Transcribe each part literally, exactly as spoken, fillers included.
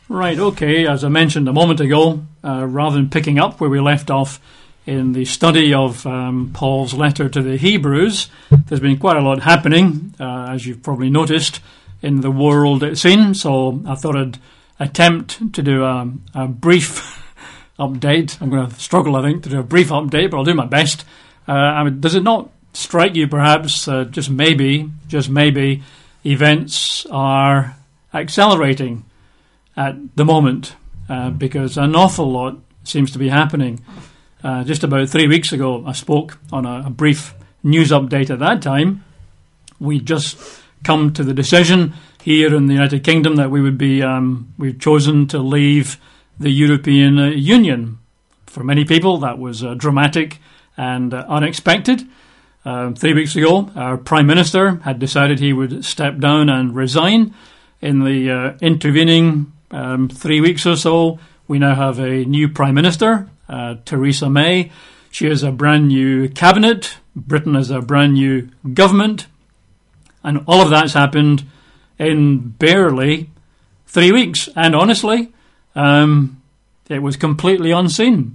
Right, okay. As I mentioned a moment ago, uh, rather than picking up where we left off in the study of um, Paul's letter to the Hebrews, there's been quite a lot happening, uh, as you've probably noticed, in the world scene. So I thought I'd attempt to do a, a brief update. I'm going to struggle, I think, to do a brief update, but I'll do my best. Uh, I mean, does it not strike you, perhaps, uh, just maybe, just maybe, events are accelerating at the moment, uh, because an awful lot seems to be happening. Uh, just about three weeks ago, I spoke on a, a brief news update at that time. We just come to the decision here in the United Kingdom that we would be, um, we've chosen to leave the European uh, Union. For many people, that was uh, dramatic and uh, unexpected. Uh, three weeks ago, our Prime Minister had decided he would step down and resign. In the uh, intervening um, three weeks or so, we now have a new Prime Minister, uh, Theresa May. She has a brand new cabinet. Britain has a brand new government. And all of that's happened in barely three weeks. And honestly, um, it was completely unseen.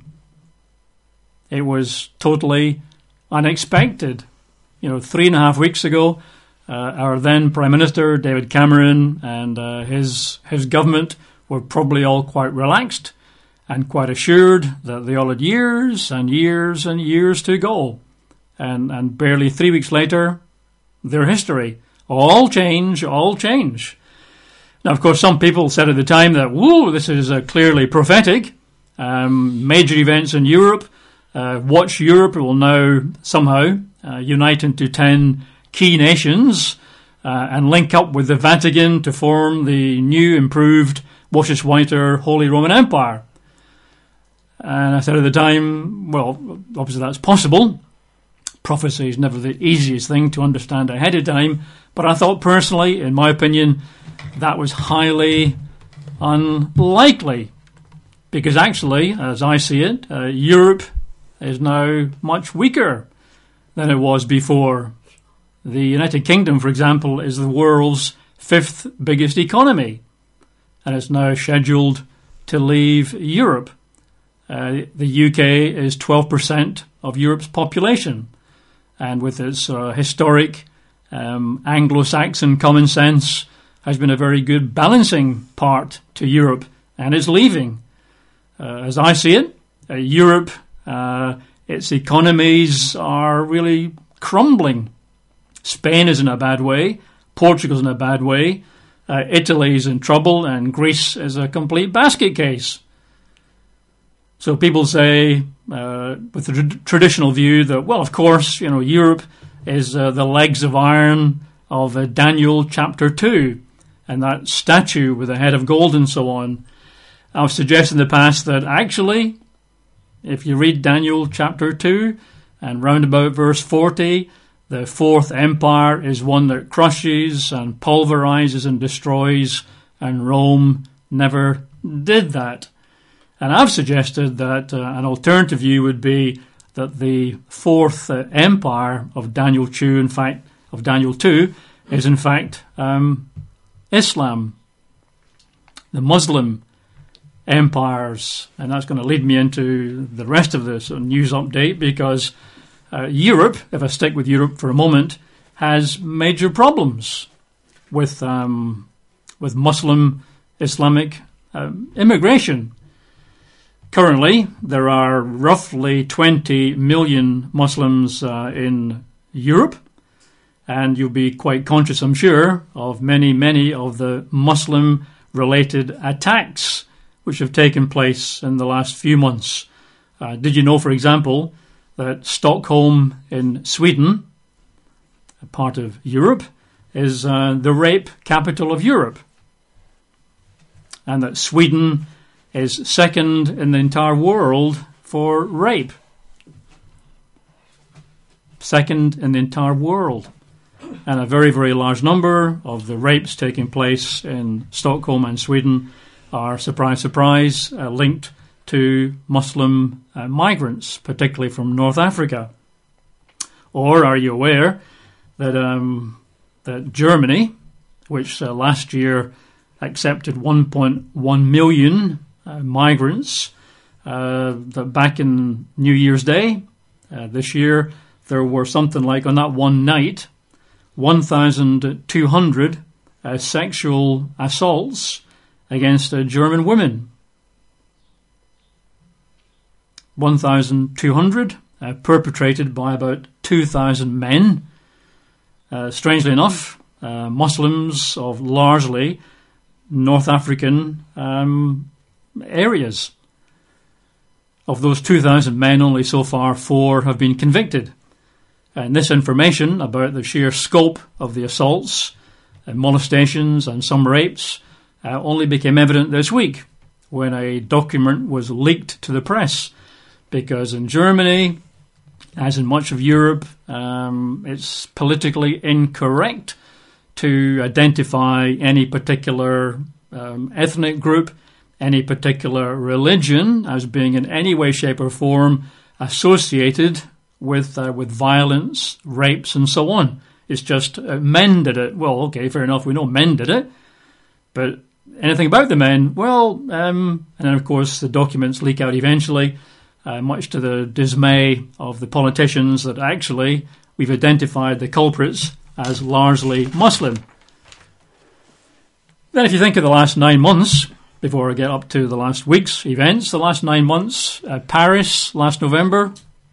It was totally unexpected. You know, three and a half weeks ago, uh, our then Prime Minister, David Cameron, and uh, his his government were probably all quite relaxed and quite assured that they all had years and years and years to go. And, and barely three weeks later, their history. All change, all change. Now, of course, some people said at the time that, whoa, this is uh, clearly prophetic. Um, major events in Europe. Uh, watch Europe will now somehow uh, unite into ten key nations uh, and link up with the Vatican to form the new, improved, washes whiter Holy Roman Empire. And I said at the time, well, obviously that's possible. Prophecy is never the easiest thing to understand ahead of time, but I thought personally, in my opinion, that was highly unlikely. Because actually, as I see it, uh, Europe is now much weaker than it was before. The United Kingdom, for example, is the world's fifth biggest economy, and it's now scheduled to leave Europe. Uh, the U K is twelve percent of Europe's population, and with its uh, historic um, Anglo-Saxon common sense, has been a very good balancing part to Europe, and is leaving. Uh, as I see it, uh, Europe, uh, its economies are really crumbling. Spain is in a bad way, Portugal's in a bad way, uh, Italy's in trouble, and Greece is a complete basket case. So people say, uh, with the tr- traditional view that, well, of course, you know, Europe is uh, the legs of iron of uh, Daniel chapter two, and that statue with a head of gold and so on. I've suggested in the past that actually, if you read Daniel chapter two and round about verse forty, the fourth empire is one that crushes and pulverizes and destroys, and Rome never did that. And I've suggested that uh, an alternative view would be that the fourth uh, empire of Daniel two, in fact, of Daniel two, is in fact um, Islam, the Muslim empires. And that's going to lead me into the rest of this news update, because uh, Europe, if I stick with Europe for a moment, has major problems with um, with Muslim Islamic um, immigration. Currently, there are roughly twenty million Muslims uh, in Europe, and you'll be quite conscious, I'm sure, of many, many of the Muslim-related attacks which have taken place in the last few months. Uh, did you know, for example, that Stockholm in Sweden, a part of Europe, is uh, the rape capital of Europe, and that Sweden is second in the entire world for rape. Second in the entire world. And a very, very large number of the rapes taking place in Stockholm and Sweden are, surprise, surprise, uh, linked to Muslim uh, migrants, particularly from North Africa. Or are you aware that um, that Germany, which uh, last year accepted one point one million uh, migrants. Uh, that back in New Year's Day uh, this year, there were something like, on that one night, one thousand two hundred uh, sexual assaults against uh, German women. one thousand two hundred uh, perpetrated by about two thousand men. Uh, strangely enough, uh, Muslims of largely North African um, areas. Of those two thousand men, only so far four have been convicted. And this information about the sheer scope of the assaults, and molestations and some rapes uh, only became evident this week when a document was leaked to the press. Because in Germany, as in much of Europe, um, it's politically incorrect to identify any particular um, ethnic group, any particular religion as being in any way, shape or form associated with uh, with violence, rapes and so on. It's just uh, men did it. Well, okay, fair enough, we know men did it. But anything about the men, well, um, and then of course the documents leak out eventually, uh, much to the dismay of the politicians, that actually we've identified the culprits as largely Muslim. Then if you think of the last nine months, before I get up to the last week's events, the last nine months, uh, Paris last November,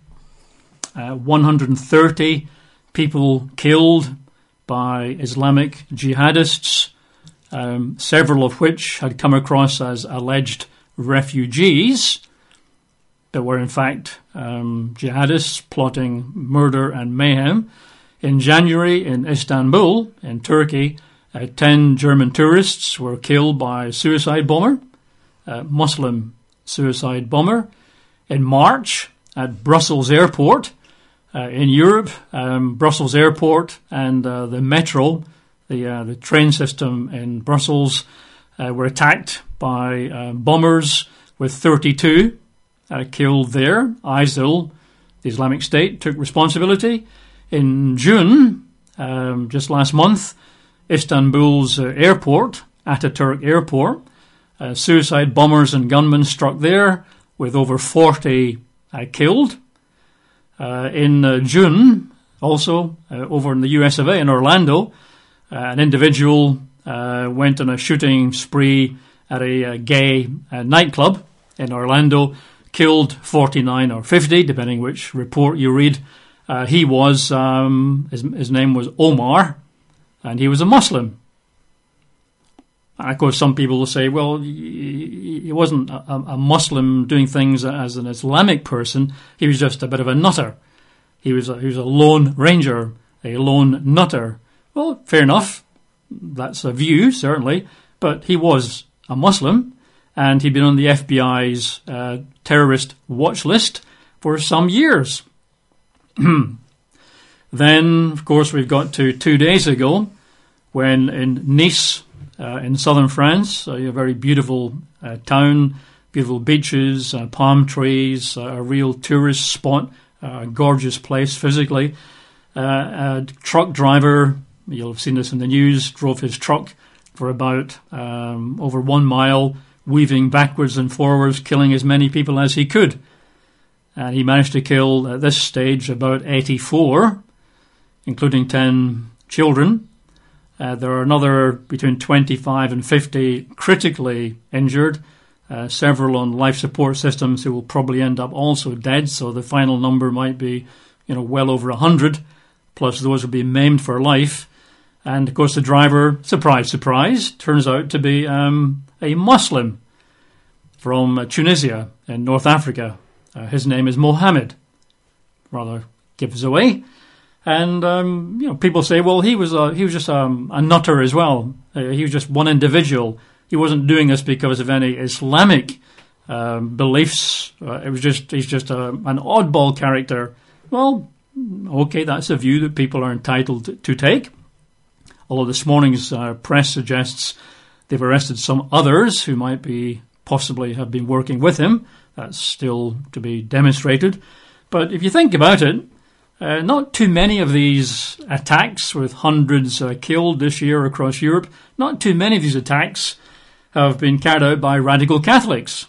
uh, one hundred thirty people killed by Islamic jihadists, um, several of which had come across as alleged refugees, but were in fact um, jihadists plotting murder and mayhem. In January in Istanbul, in Turkey, uh, ten German tourists were killed by a suicide bomber, a Muslim suicide bomber. In March, at Brussels Airport, uh, in Europe, um, Brussels Airport and uh, the metro, the uh, the train system in Brussels, uh, were attacked by uh, bombers, with thirty-two uh, killed there. ISIL, the Islamic State, took responsibility. In June, um, just last month, Istanbul's uh, airport, Ataturk Airport, uh, suicide bombers and gunmen struck there, with over forty uh, killed. Uh, in uh, June, also, uh, over in the U S of A, in Orlando, uh, an individual uh, went on a shooting spree at a, a gay uh, nightclub in Orlando, killed forty-nine or fifty, depending which report you read. Uh, he was, um, his, his name was Omar, and he was a Muslim. And of course, some people will say, well, he wasn't a, a Muslim doing things as an Islamic person. He was just a bit of a nutter. He was a, he was a lone ranger, a lone nutter. Well, fair enough. That's a view, certainly. But he was a Muslim, and he'd been on the F B I's uh, terrorist watch list for some years. Then, of course, we've got to two days ago, when in Nice, uh, in southern France, uh, a very beautiful uh, town, beautiful beaches, uh, palm trees, uh, a real tourist spot, uh, a gorgeous place physically. Uh, a truck driver, you'll have seen this in the news, drove his truck for about um, over one mile, weaving backwards and forwards, killing as many people as he could. And he managed to kill, at this stage, about eighty-four, including ten children. Uh, there are another between twenty-five and fifty critically injured, uh, several on life support systems who will probably end up also dead, so the final number might be, you know, well over one hundred, plus those will be maimed for life. And, of course, the driver, surprise, surprise, turns out to be um, a Muslim from uh, Tunisia in North Africa. Uh, his name is Mohammed. Rather gives away. And um, you know, people say, well, he was a, he was just um, a nutter as well. Uh, he was just one individual. He wasn't doing this because of any Islamic um, beliefs. Uh, it was just he's just a, an oddball character. Well, okay, that's a view that people are entitled to, to take. Although this morning's uh, press suggests they've arrested some others who might be possibly have been working with him. That's still to be demonstrated. But if you think about it, uh, not too many of these attacks with hundreds uh, killed this year across Europe, not too many of these attacks have been carried out by radical Catholics.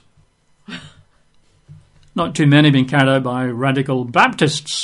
Not too many have been carried out by radical Baptists.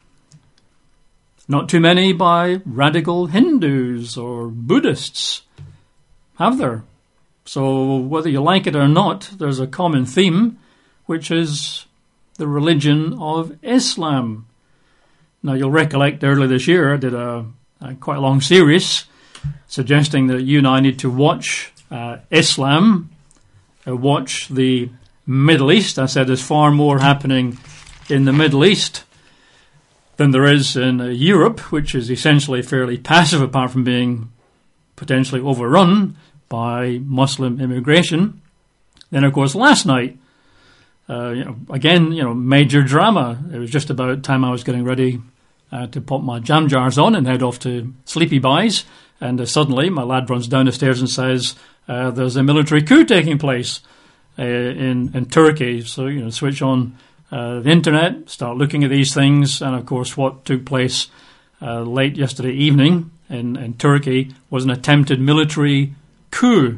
Not too many by radical Hindus or Buddhists. Have there? So whether you like it or not, there's a common theme, which is the religion of Islam. Now, you'll recollect earlier this year I did a, a quite a long series suggesting that you and I need to watch uh, Islam, uh, watch the Middle East. I said there's far more happening in the Middle East than there is in uh, Europe, which is essentially fairly passive apart from being potentially overrun by Muslim immigration. Then, of course, last night, uh, you know, again, you know, major drama. It was just about time I was getting ready uh, to pop my jam jars on and head off to Sleepy Buys. And uh, suddenly my lad runs down the stairs and says, uh, there's a military coup taking place uh, in, in Turkey. So, you know, switch on uh, the internet, start looking at these things. And, of course, what took place uh, late yesterday evening in, in Turkey was an attempted military coup.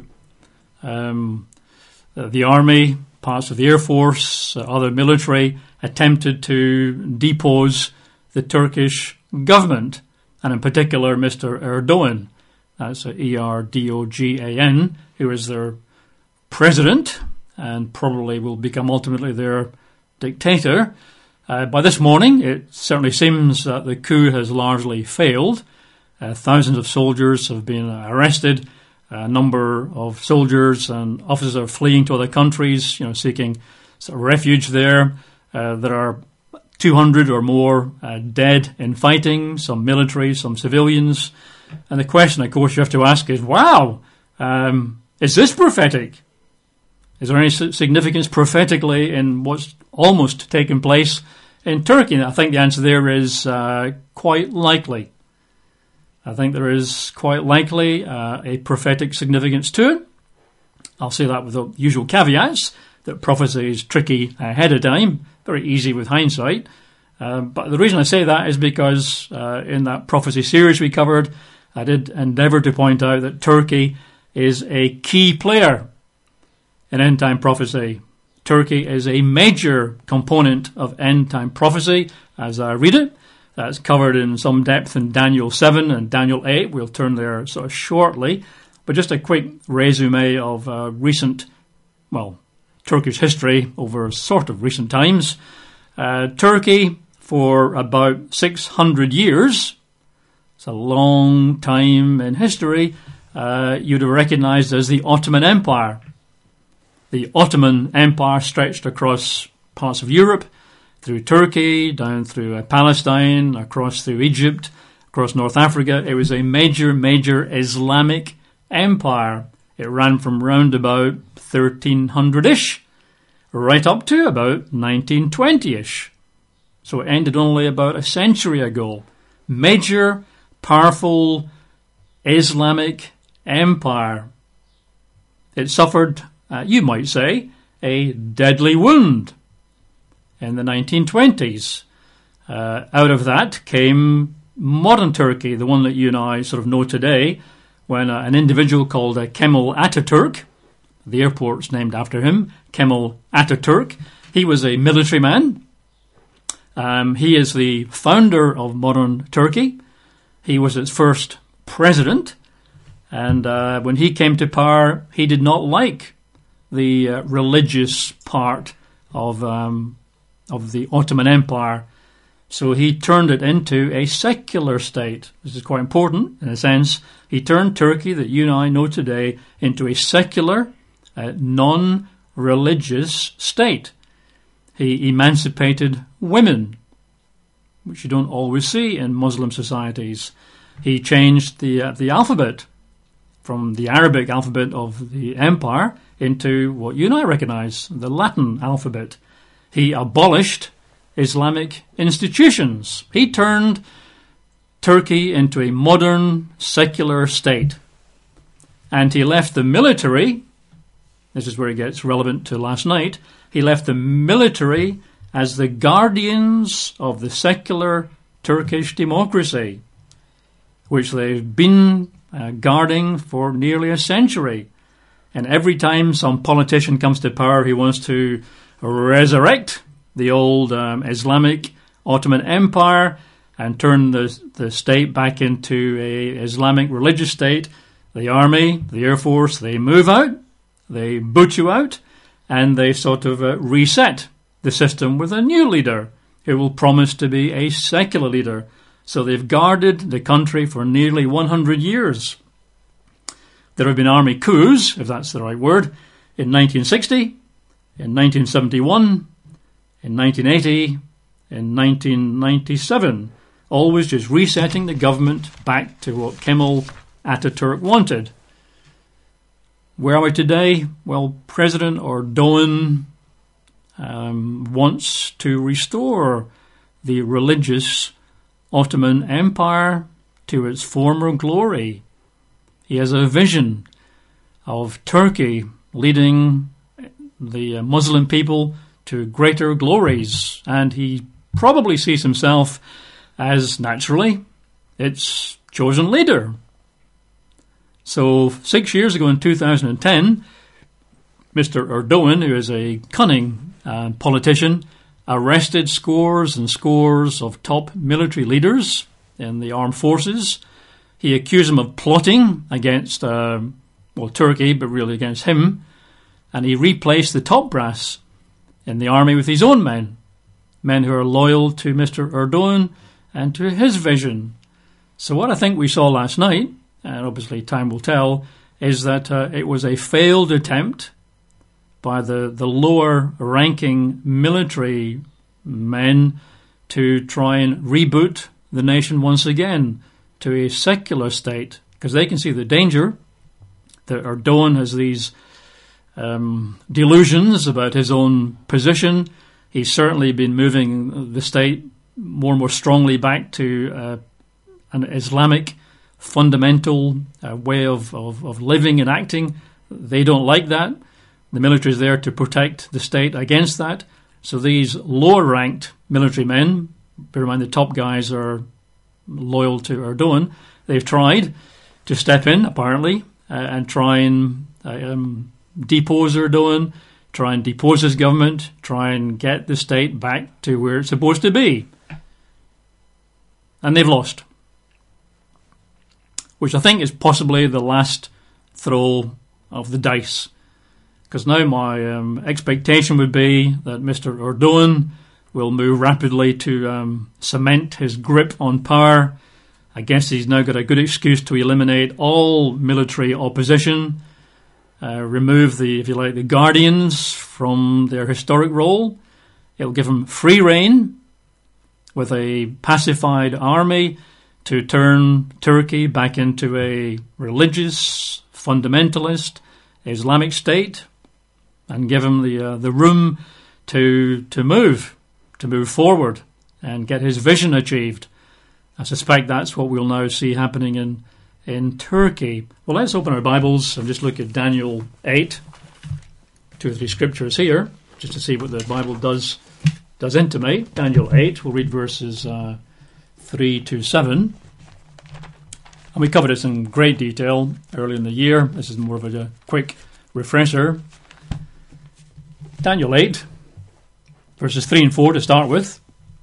Um, uh, the army, parts of the Air Force, uh, other military attempted to depose the Turkish government, and in particular Mister Erdogan. That's E R D O G A N, who is their president and probably will become ultimately their dictator. Uh, by this morning, it certainly seems that the coup has largely failed. Uh, thousands of soldiers have been arrested. A number of soldiers and officers are fleeing to other countries, you know, seeking sort of refuge there. Uh, there are two hundred or more uh, dead in fighting, some military, some civilians. And the question, of course, you have to ask is, wow, um, is this prophetic? Is there any significance prophetically in what's almost taken place in Turkey? And I think the answer there is uh, quite likely. I think there is quite likely uh, a prophetic significance to it. I'll say that with the usual caveats, that prophecy is tricky ahead of time, very easy with hindsight. Uh, but the reason I say that is because uh, in that prophecy series we covered, I did endeavour to point out that Turkey is a key player in end-time prophecy. Turkey is a major component of end-time prophecy, as I read it. That's covered in some depth in Daniel seven and Daniel eight. We'll turn there sort of shortly. But just a quick resume of uh, recent, well, Turkish history over sort of recent times. Uh, Turkey, for about six hundred years, it's a long time in history, uh, you'd have recognised as the Ottoman Empire. The Ottoman Empire stretched across parts of Europe, through Turkey, down through uh, Palestine, across through Egypt, across North Africa. It was a major, major Islamic empire. It ran from round about thirteen hundred-ish, right up to about nineteen twenty-ish. So it ended only about a century ago. Major, powerful Islamic empire. It suffered, uh, you might say, a deadly wound in the nineteen twenties. Uh, out of that came modern Turkey, the one that you and I sort of know today, when uh, an individual called uh, Kemal Ataturk, the airport's named after him, Kemal Ataturk, he was a military man. Um, he is the founder of modern Turkey. He was its first president. And uh, when he came to power, he did not like the uh, religious part of um, of the Ottoman Empire. So he turned it into a secular state. This is quite important in a sense. He turned Turkey, that you and I know today, into a secular, uh, non-religious state. He emancipated women, which you don't always see in Muslim societies. He changed the uh, the alphabet from the Arabic alphabet of the empire into what you and I recognize, the Latin alphabet. He abolished Islamic institutions. He turned Turkey into a modern secular state. And he left the military, this is where it gets relevant to last night, he left the military as the guardians of the secular Turkish democracy, which they've been uh, guarding for nearly a century. And every time some politician comes to power, he wants to resurrect the old um, Islamic Ottoman Empire and turn the the state back into a Islamic religious state. The army, the air force, they move out, they boot you out, and they sort of uh, reset the system with a new leader who will promise to be a secular leader. So they've guarded the country for nearly one hundred years. There have been army coups, if that's the right word, in nineteen sixty, in nineteen seventy-one, in nineteen eighty, in nineteen ninety-seven, always just resetting the government back to what Kemal Ataturk wanted. Where are we today? Well, President Erdogan um, wants to restore the religious Ottoman Empire to its former glory. He has a vision of Turkey leading the Muslim people to greater glories, and he probably sees himself as, naturally, its chosen leader. So six years ago in two thousand ten, Mister Erdogan, who is a cunning uh, politician, arrested scores and scores of top military leaders in the armed forces. He accused them of plotting against, uh, well, Turkey, but really against him. And he replaced the top brass in the army with his own men, men who are loyal to Mister Erdogan and to his vision. So what I think we saw last night, and obviously time will tell, is that uh, it was a failed attempt by the, the lower-ranking military men to try and reboot the nation once again to a secular state, because they can see the danger that Erdogan has these um, delusions about his own position. He's certainly been moving the state more and more strongly back to uh, an Islamic fundamental uh, way of, of, of living and acting. They don't like that. The military is there to protect the state against that. So these lower-ranked military men, bear in mind the top guys are loyal to Erdogan, they've tried to step in, apparently, uh, and try and uh, um, depose Erdogan, try and depose his government, try and get the state back to where it's supposed to be. And they've lost. Which I think is possibly the last throw of the dice. Because now my um, expectation would be that Mister Erdogan will move rapidly to um, cement his grip on power. I guess he's now got a good excuse to eliminate all military opposition, uh, remove the, if you like, the guardians from their historic role. It'll give him free rein with a pacified army to turn Turkey back into a religious, fundamentalist, Islamic state, and give him the uh, the room to to move, to move forward and get his vision achieved. I suspect that's what we'll now see happening in in Turkey. Well, let's open our Bibles and just look at Daniel eight, two or three scriptures here, just to see what the Bible does does intimate. Daniel eight, we'll read verses uh, three to seven. And we covered this in great detail early in the year. This is more of a, a quick refresher. Daniel eight, verses three and four to start with.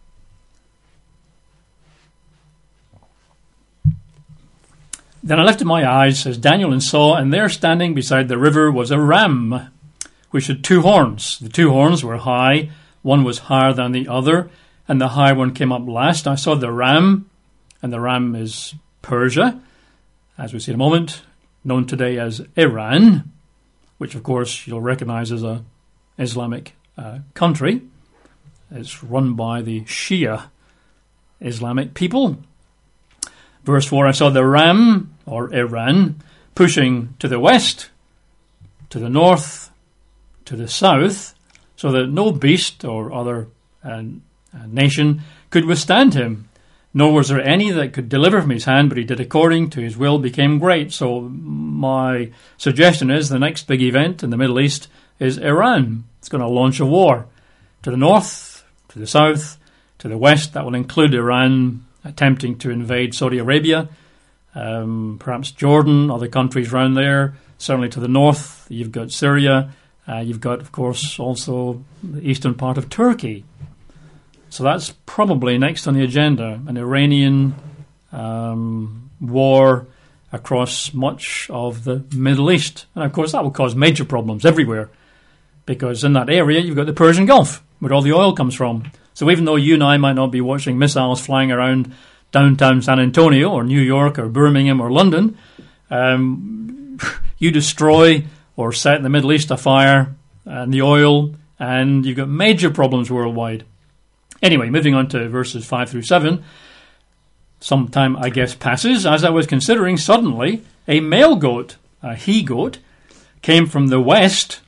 Then I lifted my eyes, says Daniel, and saw, and there standing beside the river was a ram, which had two horns. The two horns were high, one was higher than the other, and the high one came up last. I saw the ram, and the ram is Persia, as we see in a moment, known today as Iran, which of course you'll recognize as a Islamic uh, country. It's run by the Shia Islamic people. Verse four, I saw the ram, or Iran, pushing to the west, to the north, to the south, so that no beast or other uh, nation could withstand him. Nor was there any that could deliver from his hand, but he did according to his will, became great. So my suggestion is the next big event in the Middle East is Iran. It's going to launch a war to the north, to the south, to the west. That will include Iran attempting to invade Saudi Arabia, um, perhaps Jordan, other countries around there, Certainly to the north, you've got Syria. Uh, you've got, of course, also the eastern part of Turkey. So that's probably next on the agenda, an Iranian um, war across much of the Middle East. And, of course, that will cause major problems everywhere, because in that area you've got the Persian Gulf, where all the oil comes from. So even though you and I might not be watching missiles flying around downtown San Antonio or New York or Birmingham or London, um, you destroy or set the Middle East afire and the oil, and you've got major problems worldwide. Anyway, moving on to verses five through seven. Some time, I guess, passes. As I was considering, suddenly a male goat, a he-goat, came from the west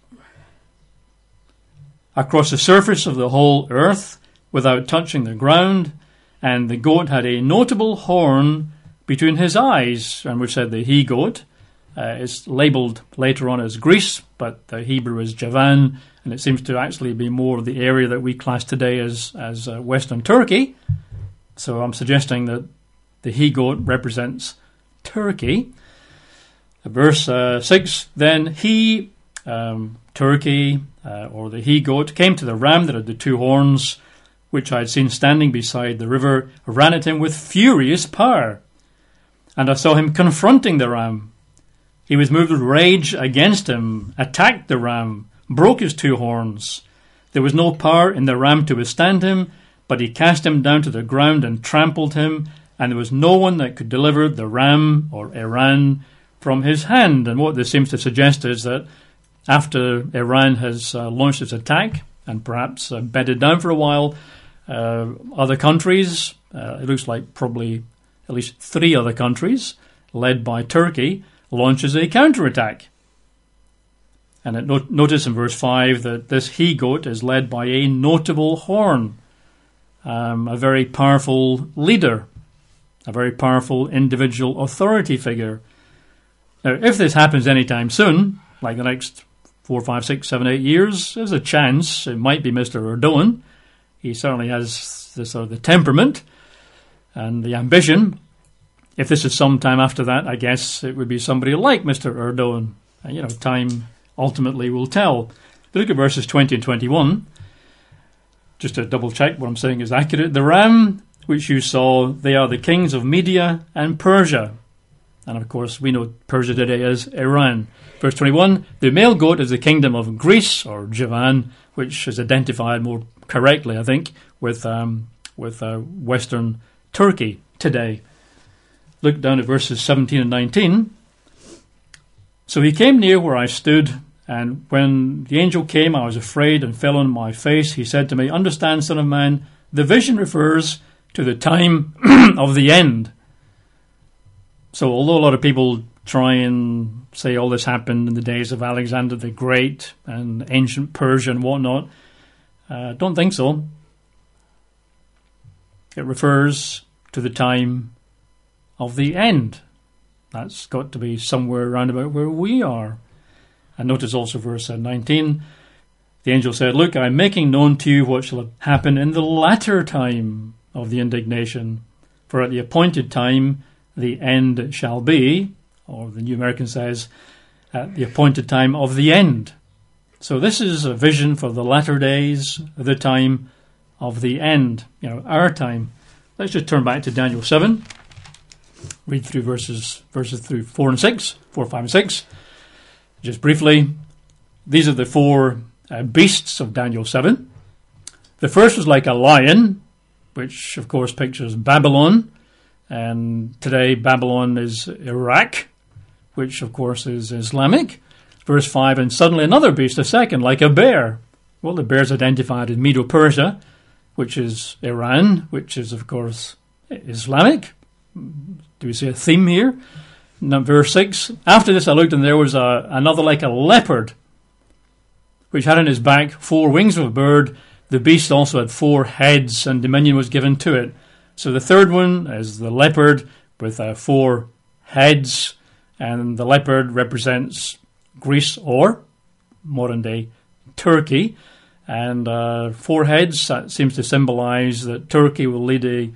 across the surface of the whole earth without touching the ground, and the goat had a notable horn between his eyes, and we said the he-goat uh, is labelled later on as Greece, but the Hebrew is Javan, and it seems to actually be more the area that we class today as, as uh, Western Turkey. So I'm suggesting that the he-goat represents Turkey. Verse uh, six, then he, um, Turkey, uh, or the he-goat, came to the ram that had the two horns, which I had seen standing beside the river, ran at him with furious power. And I saw him confronting the ram. He was moved with rage against him, attacked the ram, broke his two horns. There was no power in the ram to withstand him, but he cast him down to the ground and trampled him, and there was no one that could deliver the ram, or Iran, from his hand. And what this seems to suggest is that after Iran has uh, launched its attack, and perhaps uh, bedded down for a while, uh, other countries, uh, it looks like probably at least three other countries, led by Turkey, launches a counterattack. And it not- notice in verse five that this he-goat is led by a notable horn, um, a very powerful leader, a very powerful individual authority figure. Now, if this happens anytime soon, like the next four, five, six, seven, eight years, there's a chance it might be Mister Erdogan. He certainly has the sort of the temperament and the ambition. If this is some time after that, I guess it would be somebody like Mister Erdogan. And, you know, time ultimately will tell. But look at verses twenty and twenty-one. Just to double check what I'm saying is accurate. The ram which you saw, they are the kings of Media and Persia. And of course, we know Persia today as Iran. Verse twenty-one, the male goat is the kingdom of Greece, or Javan, which is identified more correctly, I think, with um, with uh, Western Turkey today. Look down at verses seventeen and nineteen. So he came near where I stood, and when the angel came, I was afraid and fell on my face. He said to me, understand, son of man, the vision refers to the time of the end. So although a lot of people try and say all this happened in the days of Alexander the Great and ancient Persia and whatnot, I uh, don't think so. It refers to the time of the end. That's got to be somewhere around about where we are. And notice also verse nineteen. The angel said, look, I'm making known to you what shall happen in the latter time of the indignation. For at the appointed time the end shall be, or the New American says, at the appointed time of the end. So this is a vision for the latter days, the time of the end, you know, our time. Let's just turn back to Daniel seven. Read through verses verses through four and six, four, five, and six. Just briefly, these are the four uh, beasts of Daniel seven. The first was like a lion, which of course pictures Babylon. And today Babylon is Iraq, which of course is Islamic. Verse five, and suddenly another beast, a second, like a bear. Well, the bear is identified as Medo-Persia, which is Iran, which is of course Islamic. Do we see a theme here? Now, verse six, after this I looked, and there was a, another like a leopard, which had on his back four wings of a bird. The beast also had four heads, and dominion was given to it. So the third one is the leopard with uh, four heads, and the leopard represents Greece or modern-day Turkey. And uh, four heads, that seems to symbolize that Turkey will lead a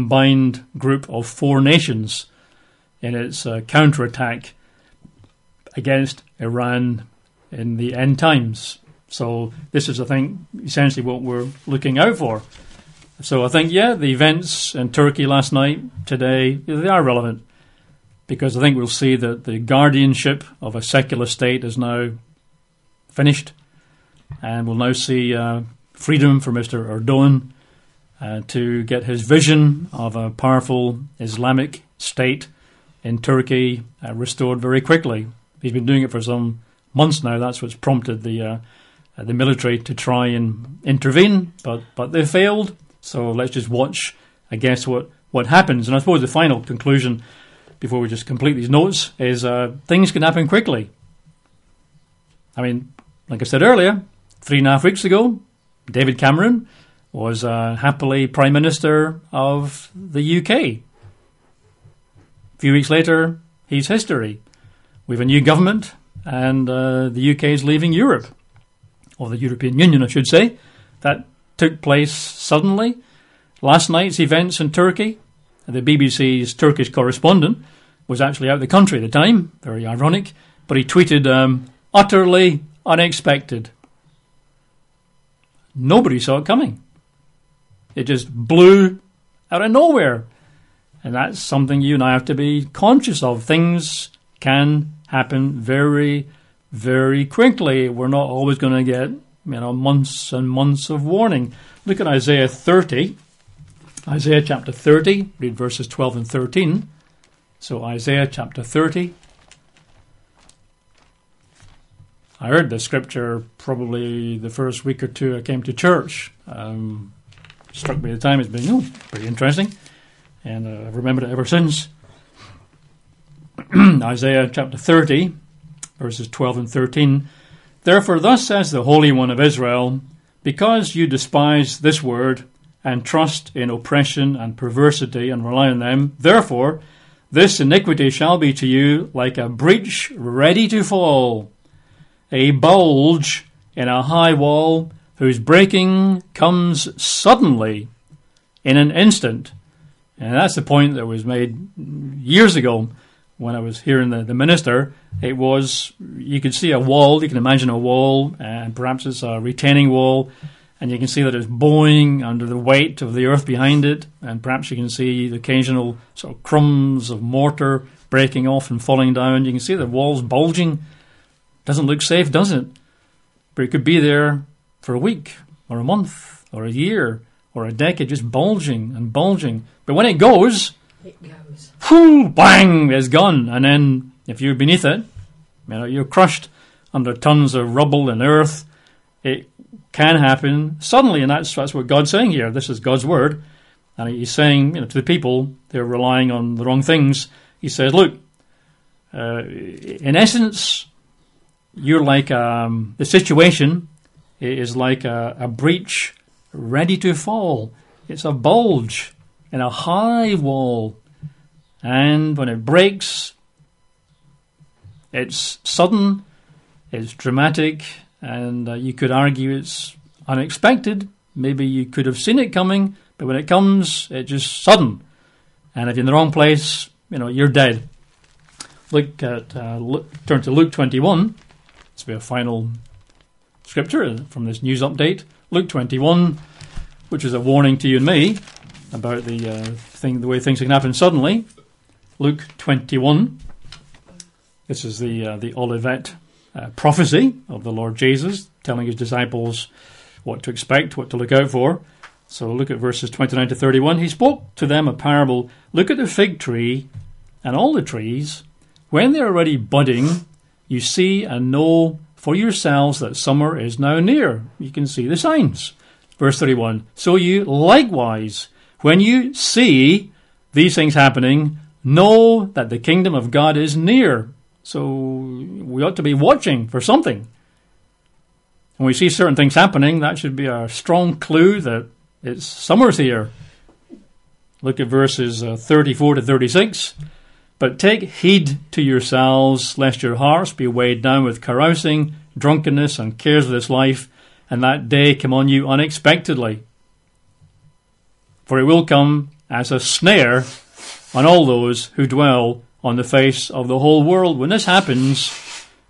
combined group of four nations in its uh, counterattack against Iran in the end times. So this is, I think, essentially what we're looking out for. So I think, yeah, the events in Turkey last night, today, they are relevant, because I think we'll see that the guardianship of a secular state is now finished, and we'll now see uh, freedom for Mister Erdogan uh, to get his vision of a powerful Islamic state in Turkey uh, restored very quickly. He's been doing it for some months now. That's what's prompted the uh, the military to try and intervene, but but they failed. So let's just watch, I guess, what, what happens. And I suppose the final conclusion, before we just complete these notes, is uh, things can happen quickly. I mean, like I said earlier, three and a half weeks ago, David Cameron was uh, happily Prime Minister of the U K. A few weeks later, he's history. We have a new government, and uh, the U K is leaving Europe, or the European Union, I should say. That took place suddenly. Last night's events in Turkey, the B B C's Turkish correspondent was actually out of the country at the time, very ironic, but he tweeted, um, utterly unexpected. Nobody saw it coming. It just blew out of nowhere. And that's something you and I have to be conscious of. Things can happen very, very quickly. We're not always going to get, you know, months and months of warning. Look at Isaiah thirty. Isaiah chapter thirty, read verses twelve and thirteen. So Isaiah chapter thirty. I heard the scripture probably the first week or two I came to church. Um, struck me at the time as being, oh, pretty interesting. And uh, I've remembered it ever since. Isaiah chapter thirty, verses twelve and thirteen. Therefore thus says the Holy One of Israel, because you despise this word and trust in oppression and perversity and rely on them, therefore this iniquity shall be to you like a breach ready to fall, a bulge in a high wall whose breaking comes suddenly in an instant. And that's the point that was made years ago when I was hearing the, the minister. It was, you could see a wall, you can imagine a wall, and perhaps it's a retaining wall, and you can see that it's bowing under the weight of the earth behind it, and perhaps you can see the occasional sort of crumbs of mortar breaking off and falling down. You can see the walls bulging. Doesn't look safe, does it? But it could be there for a week, or a month, or a year, or a decade, just bulging and bulging. But when it goes, it goes. Whoo, bang, it's gone. And then if you're beneath it, you know, you're crushed under tons of rubble and earth. It can happen suddenly, and that's that's what God's saying here. This is God's word, and He's saying, you know, to the people, they're relying on the wrong things. He says, look, uh, in essence, you're like um, the situation is like a, a breach ready to fall. It's a bulge in a high wall, and when it breaks, it's sudden, it's dramatic, and uh, you could argue it's unexpected. Maybe you could have seen it coming, but when it comes, it's just sudden. And if you're in the wrong place, you know, you're dead. Look at uh, look, turn to Luke twenty-one. This will be a final scripture from this news update. Luke twenty-one, which is a warning to you and me about the uh, thing, the way things can happen suddenly. Luke twenty-one. This is the uh, the Olivet uh, prophecy of the Lord Jesus, telling his disciples what to expect, what to look out for. So look at verses twenty-nine to thirty-one. He spoke to them a parable. Look at the fig tree and all the trees. When they are already budding, you see and know for yourselves that summer is now near. You can see the signs. Verse thirty-one. So you likewise, when you see these things happening, know that the kingdom of God is near. So we ought to be watching for something. When we see certain things happening, that should be a strong clue that it's summer's here. Look at verses uh, thirty-four to thirty-six. But take heed to yourselves, lest your hearts be weighed down with carousing, drunkenness, and cares of this life, and that day come on you unexpectedly. For it will come as a snare on all those who dwell on the face of the whole world. When this happens,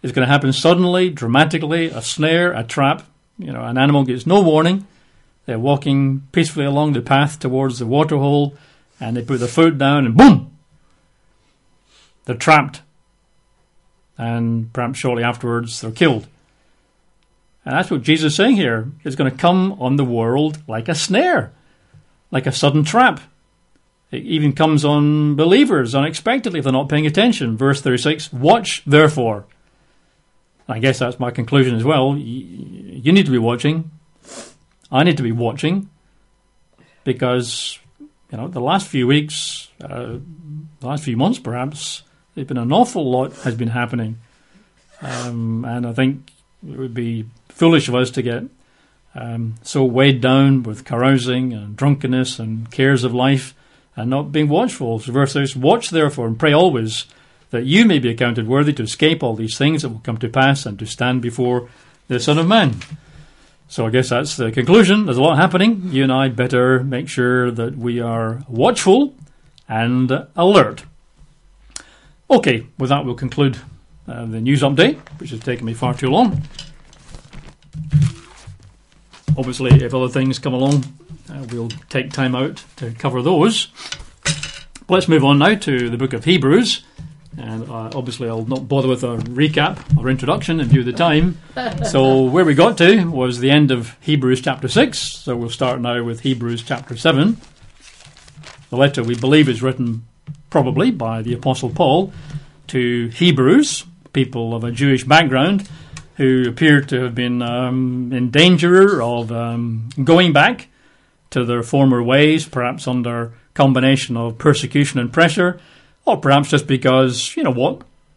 It's going to happen suddenly, dramatically, a snare, a trap. You know, an animal gets no warning. They're walking peacefully along the path towards the waterhole, and they put their foot down, and boom! They're trapped. And perhaps shortly afterwards, they're killed. And that's what Jesus is saying here. It's going to come on the world like a snare, like a sudden trap. It even comes on believers unexpectedly if they're not paying attention. Verse thirty-six, watch therefore. I guess that's my conclusion as well. You need to be watching. I need to be watching. Because, you know, the last few weeks, uh, the last few months perhaps, there's been an awful lot has been happening. Um, and I think it would be foolish of us to get um, so weighed down with carousing and drunkenness and cares of life and not being watchful. So verse six, watch therefore and pray always that you may be accounted worthy to escape all these things that will come to pass and to stand before the Son of Man. So I guess that's the conclusion. There's a lot happening. You and I better make sure that we are watchful and alert. Okay, with that we'll conclude uh, the news update, which has taken me far too long. Obviously, if other things come along, uh, we'll take time out to cover those. But let's move on now to the book of Hebrews. And uh, obviously I'll not bother with a recap or introduction in view of the time. So where we got to was the end of Hebrews chapter six. So we'll start now with Hebrews chapter seven. The letter we believe is written probably by the Apostle Paul to Hebrews, people of a Jewish background, who appeared to have been um, in danger of um, going back to their former ways, perhaps under combination of persecution and pressure, or perhaps just because, you know what,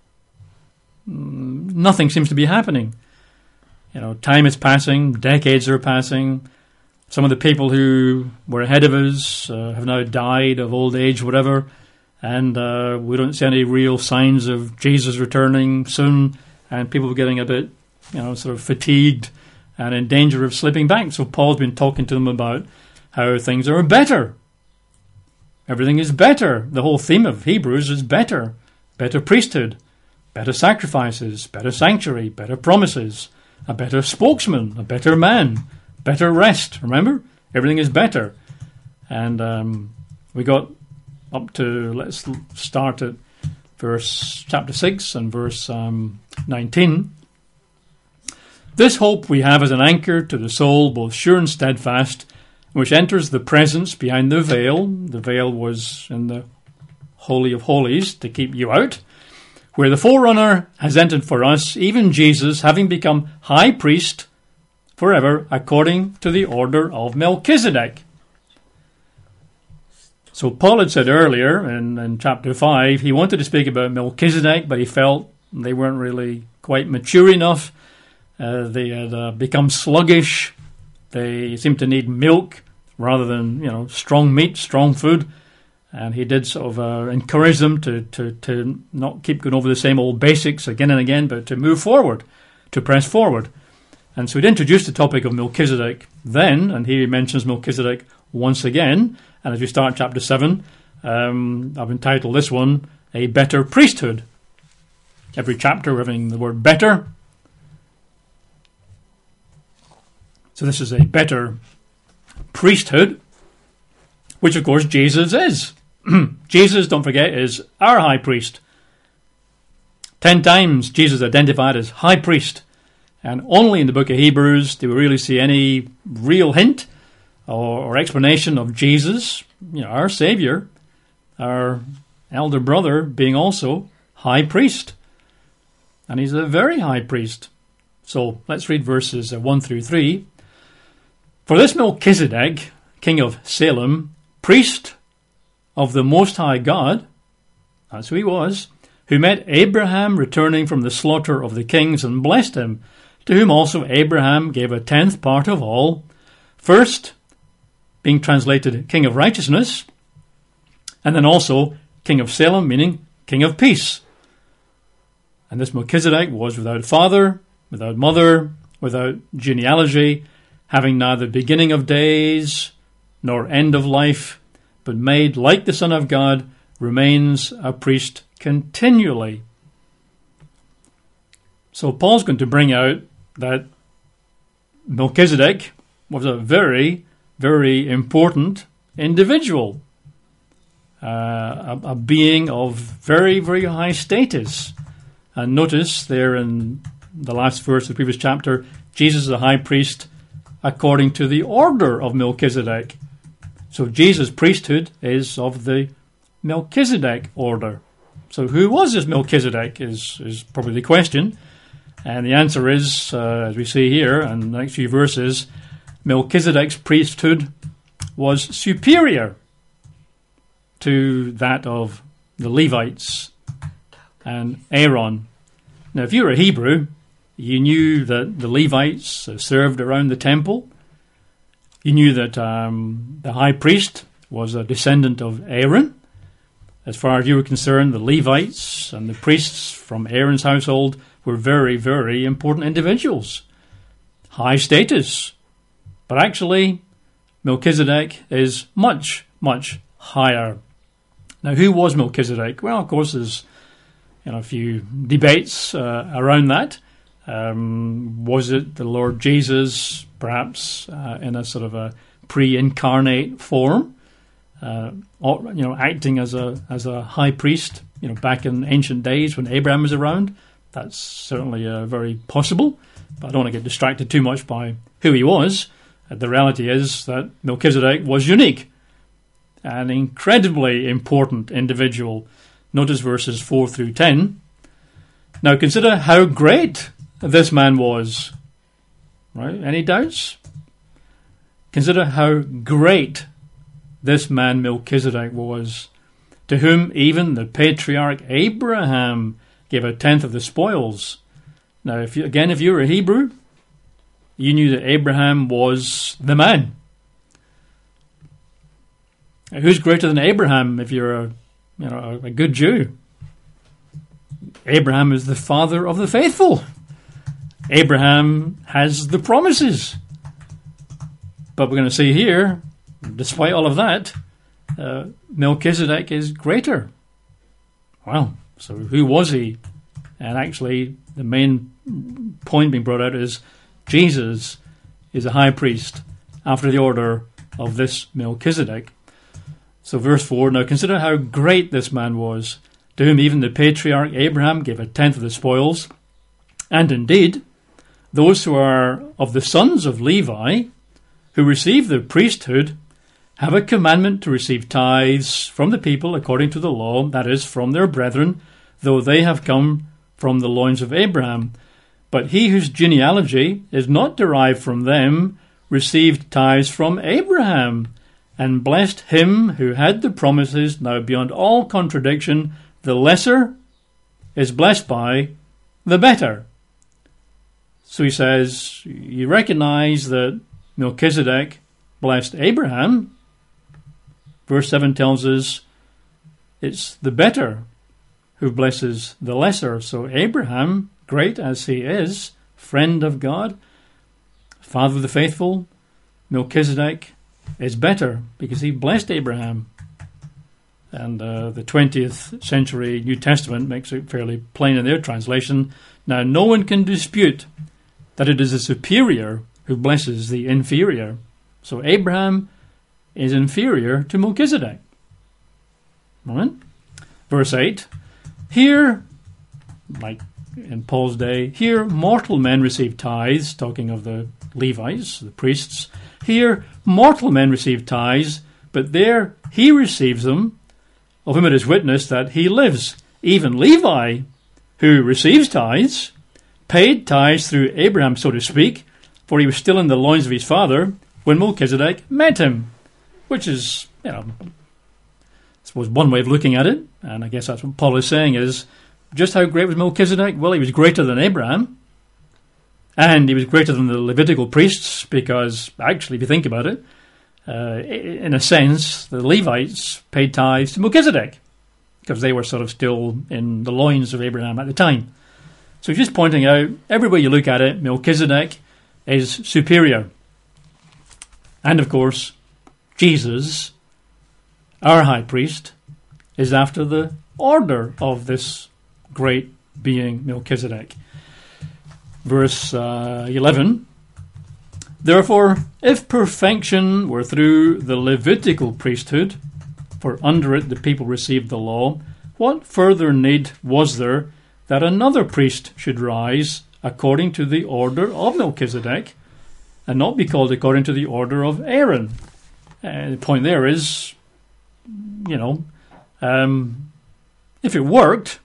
nothing seems to be happening. You know, time is passing, decades are passing. Some of the people who were ahead of us uh, have now died of old age, whatever, and uh, we don't see any real signs of Jesus returning soon, and people are getting a bit, you know, sort of fatigued and in danger of slipping back. So Paul's been talking to them about how things are better. Everything is better. The whole theme of Hebrews is better. Better priesthood, better sacrifices, better sanctuary, better promises, a better spokesman, a better man, better rest. Remember? Everything is better. And um, we got up to, let's start at verse chapter six and verse um, nineteen. This hope we have as an anchor to the soul, both sure and steadfast, which enters the presence behind the veil. The veil was in the Holy of Holies to keep you out, where the forerunner has entered for us, even Jesus, having become high priest forever, according to the order of Melchizedek. So Paul had said earlier in, in chapter five, he wanted to speak about Melchizedek, but he felt they weren't really quite mature enough. Uh, they had uh, become sluggish. They seemed to need milk rather than, you know, strong meat, strong food. And he did sort of uh, encourage them to, to, to not keep going over the same old basics again and again, but to move forward, to press forward. And so he'd introduced the topic of Melchizedek then, and here he mentions Melchizedek once again. And as we start chapter seven, um, I've entitled this one, A Better Priesthood. Every chapter having the word better. So this is a better priesthood, which of course Jesus is. Jesus, don't forget, is our high priest. Ten times Jesus identified as high priest. And only in the book of Hebrews do we really see any real hint or, or explanation of Jesus, you know, our Saviour, our elder brother, being also high priest. And he's a very high priest. So let's read verses one through three. For this Melchizedek, king of Salem, priest of the Most High God, that's who he was, who met Abraham returning from the slaughter of the kings and blessed him, to whom also Abraham gave a tenth part of all, first being translated King of Righteousness, and then also King of Salem, meaning King of Peace. And this Melchizedek was without father, without mother, without genealogy, having neither beginning of days nor end of life, but made like the Son of God, remains a priest continually. So Paul's going to bring out that Melchizedek was a very, very important individual, uh, a, a being of very, very high status. And notice there in the last verse of the previous chapter, Jesus is a high priest according to the order of Melchizedek. So Jesus' priesthood is of the Melchizedek order. So who was this Melchizedek is, is probably the question. And the answer is, uh, as we see here in the next few verses, Melchizedek's priesthood was superior to that of the Levites and Aaron. Now, if you were a Hebrew, you knew that the Levites served around the temple. You knew that um, the high priest was a descendant of Aaron. As far as you were concerned, the Levites and the priests from Aaron's household were very, very important individuals. High status. But actually, Melchizedek is much, much higher. Now, who was Melchizedek? Well, of course, there's you know, a few debates uh, around that. Um, was it the Lord Jesus, perhaps uh, in a sort of a pre-incarnate form, uh, or, you know, acting as a as a high priest, you know, back in ancient days when Abraham was around? That's certainly uh, very possible. But I don't want to get distracted too much by who he was. Uh, the reality is that Melchizedek was unique, an incredibly important individual. Notice verses four through ten. Now consider how great this man was. Right? Any doubts? Consider how great this man Melchizedek was, to whom even the patriarch Abraham gave a tenth of the spoils. Now, if you, again, if you were a Hebrew, you knew that Abraham was the man. Now, who's greater than Abraham if you're a, you know, a, a good Jew? Abraham is the father of the faithful. Abraham has the promises. But we're going to see here, despite all of that, uh, Melchizedek is greater. Well, so who was he? And actually, the main point being brought out is Jesus is a high priest after the order of this Melchizedek. So verse four, now consider how great this man was, to whom even the patriarch Abraham gave a tenth of the spoils. And indeed, those who are of the sons of Levi, who receive the priesthood, have a commandment to receive tithes from the people according to the law, that is, from their brethren, though they have come from the loins of Abraham. But he whose genealogy is not derived from them received tithes from Abraham, and blessed him who had the promises. Now beyond all contradiction, the lesser is blessed by the better. So he says, you recognize that Melchizedek blessed Abraham. Verse seven tells us it's the better who blesses the lesser. So Abraham, great as he is, friend of God, father of the faithful, Melchizedek is better because he blessed Abraham. And uh, the twentieth century New Testament makes it fairly plain in their translation. Now, no one can dispute that it is the superior who blesses the inferior. So Abraham is inferior to Melchizedek. Right? Verse eight, here, like in Paul's day, here mortal men receive tithes, talking of the Levites, the priests. Here mortal men receive tithes, but there he receives them, of whom it is witnessed that he lives. Even Levi, who receives tithes, paid tithes through Abraham, so to speak, for he was still in the loins of his father when Melchizedek met him, which is, you know, I suppose one way of looking at it, and I guess that's what Paul is saying, is just how great was Melchizedek? Well, he was greater than Abraham, and he was greater than the Levitical priests, because actually, if you think about it, uh, in a sense, the Levites paid tithes to Melchizedek, because they were sort of still in the loins of Abraham at the time. So he's just pointing out, every way you look at it, Melchizedek is superior. And of course, Jesus, our high priest, is after the order of this great being Melchizedek. Verse uh, eleven. Therefore, if perfection were through the Levitical priesthood, for under it the people received the law, what further need was there that another priest should rise according to the order of Melchizedek, and not be called according to the order of Aaron? Uh, the point there is, you know, um, if it worked,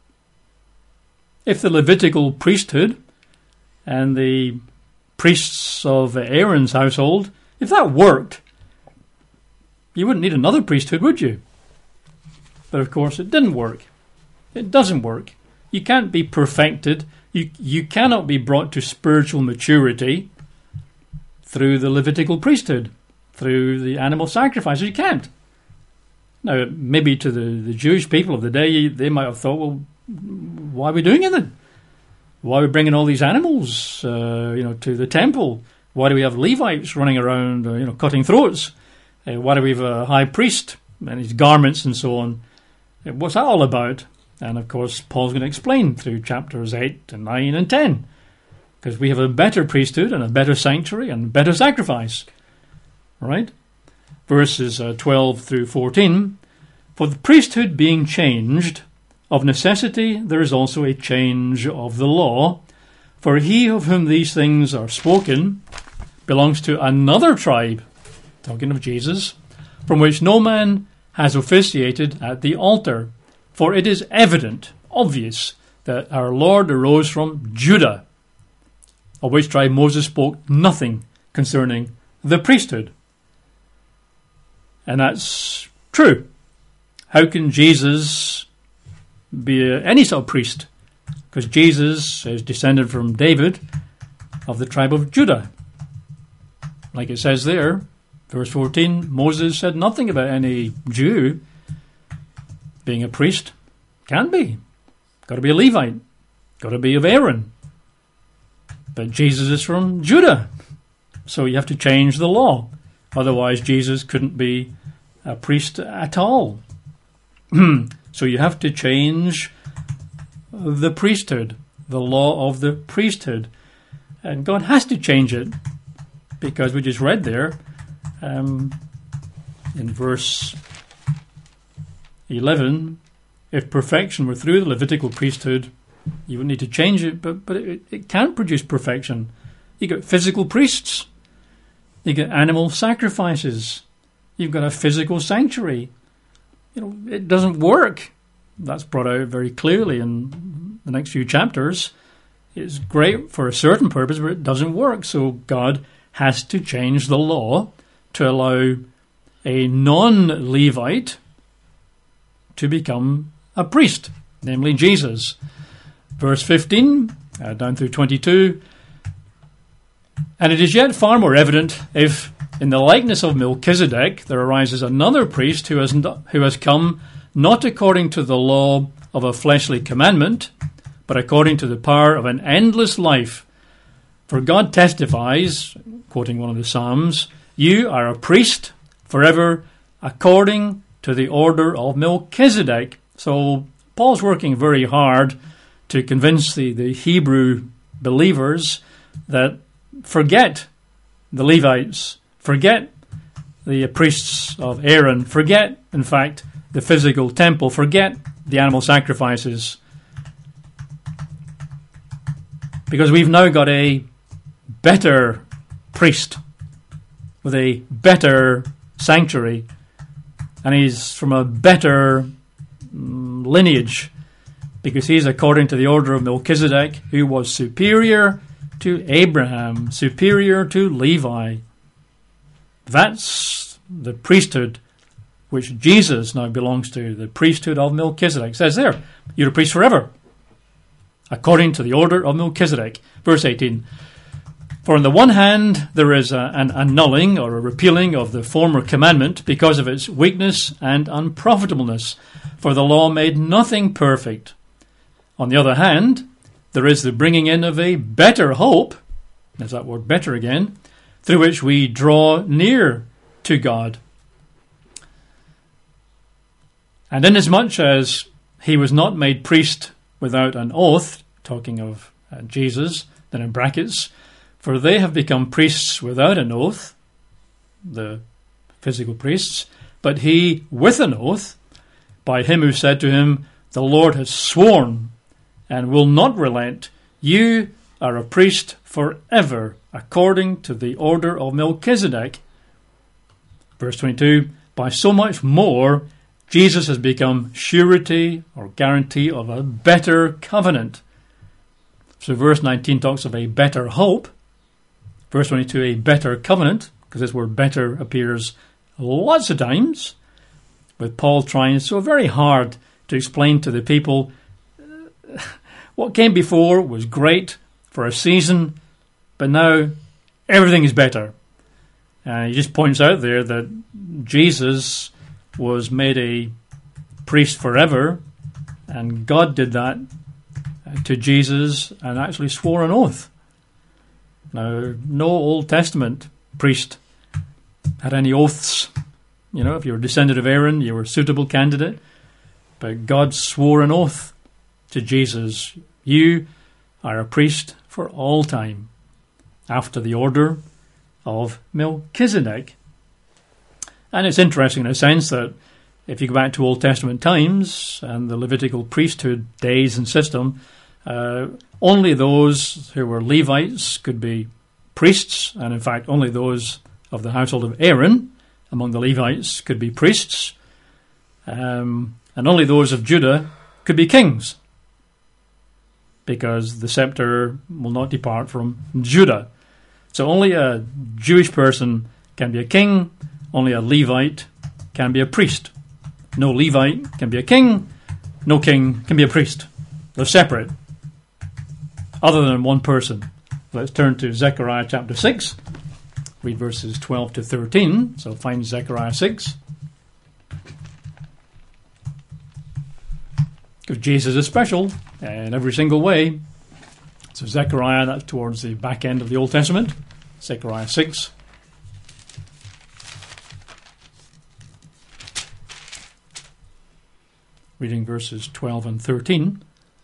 if the Levitical priesthood and the priests of Aaron's household, if that worked, you wouldn't need another priesthood, would you? But of course it didn't work. It doesn't work. You can't be perfected. You, you cannot be brought to spiritual maturity through the Levitical priesthood, through the animal sacrifices. You can't. Now, maybe to the, the Jewish people of the day, they might have thought, well, why are we doing it then? Why are we bringing all these animals, uh, you know, to the temple? Why do we have Levites running around, uh, you know, cutting throats? Uh, why do we have a high priest and his garments and so on? Uh, what's that all about? And of course, Paul's going to explain through chapters eight and nine and ten, because we have a better priesthood and a better sanctuary and better sacrifice. All right? Verses uh, twelve through fourteen. For the priesthood being changed, of necessity there is also a change of the law. For he of whom these things are spoken belongs to another tribe, talking of Jesus, from which no man has officiated at the altar. For it is evident, obvious, that our Lord arose from Judah, of which tribe Moses spoke nothing concerning the priesthood. And that's true. How can Jesus be a, any sort of priest? Because Jesus is descended from David of the tribe of Judah. Like it says there, verse fourteen, Moses said nothing about any Jew being a priest. Can't be. Got to be a Levite. Got to be of Aaron. But Jesus is from Judah. So you have to change the law. Otherwise, Jesus couldn't be a priest at all. So you have to change the priesthood, the law of the priesthood. And God has to change it, because we just read there um, in verse eleven, if perfection were through the Levitical priesthood, you would need to change it, but, but it, it can't produce perfection. You got physical priests. You get animal sacrifices. You've got a physical sanctuary. You know, it doesn't work. That's brought out very clearly in the next few chapters. It's great for a certain purpose, but it doesn't work. So God has to change the law to allow a non-Levite to become a priest, namely Jesus. Verse fifteen, uh, down through twenty-two. And it is yet far more evident if, in the likeness of Melchizedek, there arises another priest who has, who has come not according to the law of a fleshly commandment, but according to the power of an endless life. For God testifies, quoting one of the Psalms, you are a priest forever according to the order of Melchizedek. So Paul's working very hard to convince the, the Hebrew believers that forget the Levites, forget the priests of Aaron, forget, in fact, the physical temple, forget the animal sacrifices. Because we've now got a better priest with a better sanctuary, and he's from a better um, lineage, because he's according to the order of Melchizedek, who was superior to Abraham, superior to Levi. That's the priesthood which Jesus now belongs to, the priesthood of Melchizedek. It says there, you're a priest forever, according to the order of Melchizedek. Verse eighteen, for on the one hand there is a, an annulling or a repealing of the former commandment because of its weakness and unprofitableness, for the law made nothing perfect. On the other hand, there is the bringing in of a better hope, there's that word better again, through which we draw near to God. And inasmuch as he was not made priest without an oath, talking of uh, Jesus, then in brackets, for they have become priests without an oath, the physical priests, but he with an oath, by him who said to him, the Lord has sworn and will not relent, you are a priest forever, according to the order of Melchizedek. Verse twenty-two, by so much more, Jesus has become surety or guarantee of a better covenant. So verse nineteen talks of a better hope. Verse twenty-two, a better covenant, because this word better appears lots of times, with Paul trying so very hard to explain to the people uh, what came before was great for a season, but now everything is better. And he just points out there that Jesus was made a priest forever, and God did that to Jesus and actually swore an oath. Now, no Old Testament priest had any oaths. You know, if you were a descendant of Aaron, you were a suitable candidate. But God swore an oath to Jesus. You are a priest for all time, after the order of Melchizedek. And it's interesting in a sense that if you go back to Old Testament times and the Levitical priesthood days and system, uh, only those who were Levites could be priests, and in fact only those of the household of Aaron among the Levites could be priests, um, and only those of Judah could be kings, because the scepter will not depart from Judah. So only a Jewish person can be a king, only a Levite can be a priest. No Levite can be a king, no king can be a priest. They're separate, other than one person. Let's turn to Zechariah chapter six, read verses twelve to thirteen. So find Zechariah six. Because Jesus is special in every single way. So Zechariah, that's towards the back end of the Old Testament. Zechariah six. Reading verses twelve and thirteen.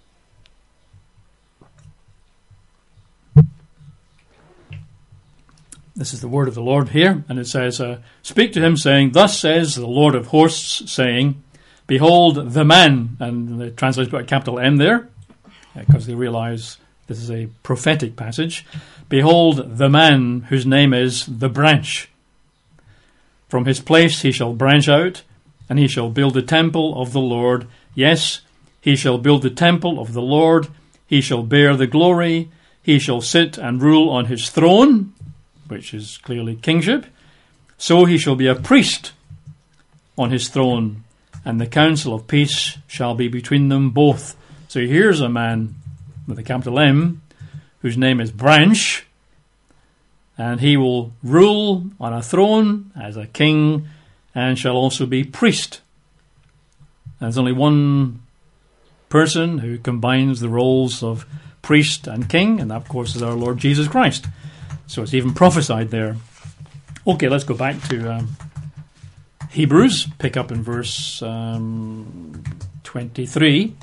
This is the word of the Lord here, and it says, uh, speak to him, saying, thus says the Lord of hosts, saying, behold, the man, and the translators put a capital M there, because they realize this is a prophetic passage. Behold, the man whose name is the branch. From his place he shall branch out, and he shall build the temple of the Lord. Yes, he shall build the temple of the Lord. He shall bear the glory. He shall sit and rule on his throne, which is clearly kingship. So he shall be a priest on his throne, and the council of peace shall be between them both. So here's a man with a capital M, whose name is Branch, and he will rule on a throne as a king, and shall also be priest. And there's only one person who combines the roles of priest and king, and that, of course, is our Lord Jesus Christ. So it's even prophesied there. Okay, let's go back to um, Hebrews, pick up in verse um, twenty-three,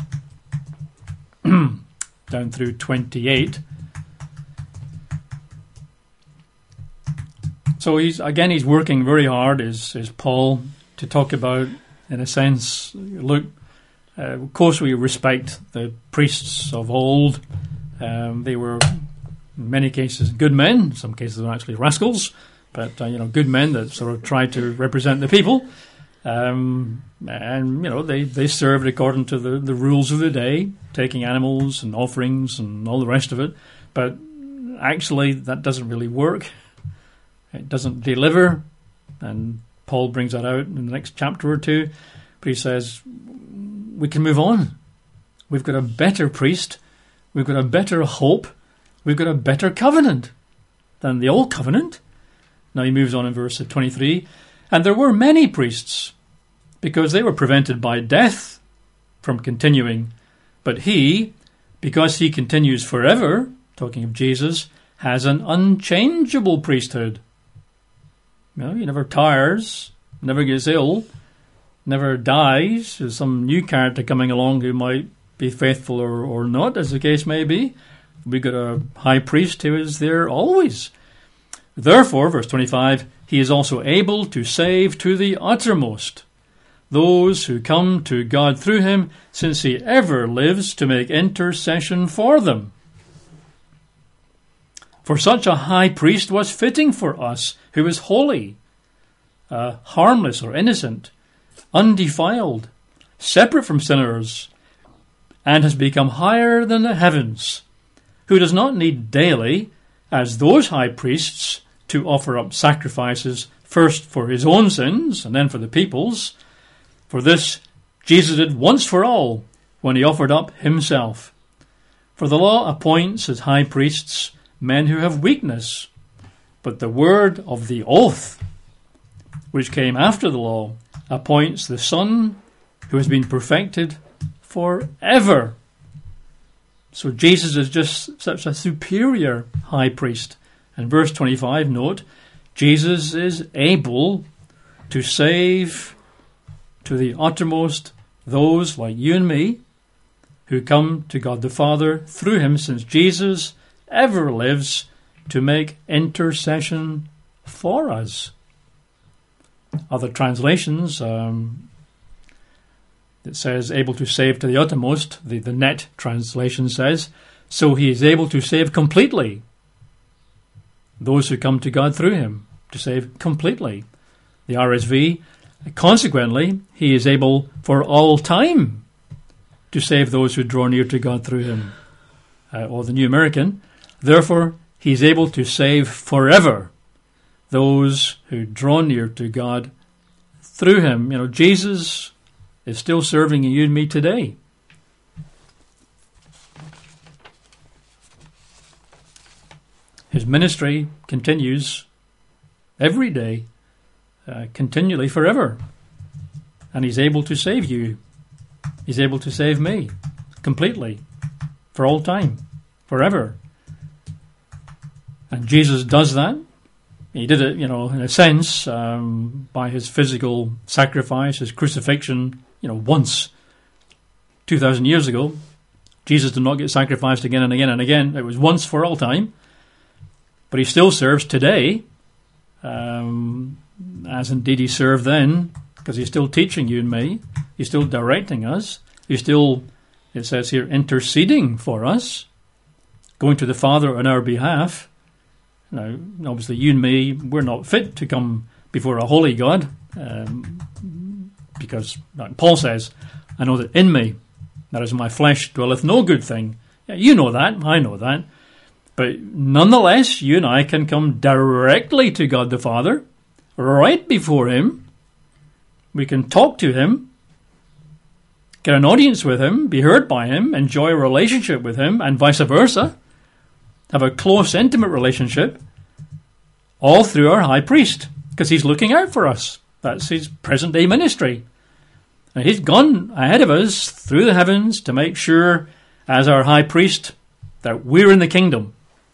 down through twenty-eight. So he's again, he's working very hard, is, is Paul, to talk about, in a sense, look, uh, of course we respect the priests of old. Um, they were, in many cases, good men. In some cases, they're actually rascals, but uh, you know, good men that sort of tried to represent the people. Um, and you know, they, they served according to the, the rules of the day, taking animals and offerings and all the rest of it. But actually, that doesn't really work. It doesn't deliver, and Paul brings that out in the next chapter or two. But he says, we can move on. We've got a better priest. We've got a better hope. We've got a better covenant than the old covenant. Now he moves on in verse twenty-three. And there were many priests, because they were prevented by death from continuing. But he, because he continues forever, talking of Jesus, has an unchangeable priesthood. You know, he never tires, never gets ill, never dies. There's some new character coming along who might be faithful or, or not, as the case may be. We've got a high priest who is there always. Therefore, verse twenty-five, he is also able to save to the uttermost those who come to God through him, since he ever lives to make intercession for them. For such a high priest was fitting for us, who is holy, uh, harmless or innocent, undefiled, separate from sinners, and has become higher than the heavens, who does not need daily, as those high priests, to offer up sacrifices first for his own sins and then for the people's. For this Jesus did once for all when he offered up himself. For the law appoints as high priests men who have weakness, but the word of the oath, which came after the law, appoints the Son who has been perfected forever. So Jesus is just such a superior high priest. And verse twenty-five, note, Jesus is able to save to the uttermost those like you and me who come to God the Father through him, since Jesus ever lives to make intercession for us. Other translations, um, it says able to save to the uttermost. The, the Net translation says, so he is able to save completely those who come to God through him, to save completely. The R S V, consequently, he is able for all time to save those who draw near to God through him. Uh, or the New American, therefore, he is able to save forever those who draw near to God through him. You know, Jesus is still serving you and me today. His ministry continues every day, uh, continually, forever. And he's able to save you. He's able to save me completely, for all time, forever. And Jesus does that. He did it, you know, in a sense, um, by his physical sacrifice, his crucifixion, you know, once, two thousand years ago. Jesus did not get sacrificed again and again and again. It was once for all time. But he still serves today, um, as indeed he served then, because he's still teaching you and me. He's still directing us. He's still, it says here, interceding for us, going to the Father on our behalf. Now, obviously, you and me, we're not fit to come before a holy God, um, because, like Paul says, I know that in me, that is my flesh, dwelleth no good thing. Yeah, you know that, I know that. But nonetheless, you and I can come directly to God the Father, right before him. We can talk to him, get an audience with him, be heard by him, enjoy a relationship with him, and vice versa. Have a close, intimate relationship, all through our high priest, because he's looking out for us. That's his present-day ministry. And he's gone ahead of us through the heavens to make sure, as our high priest, that we're in the kingdom.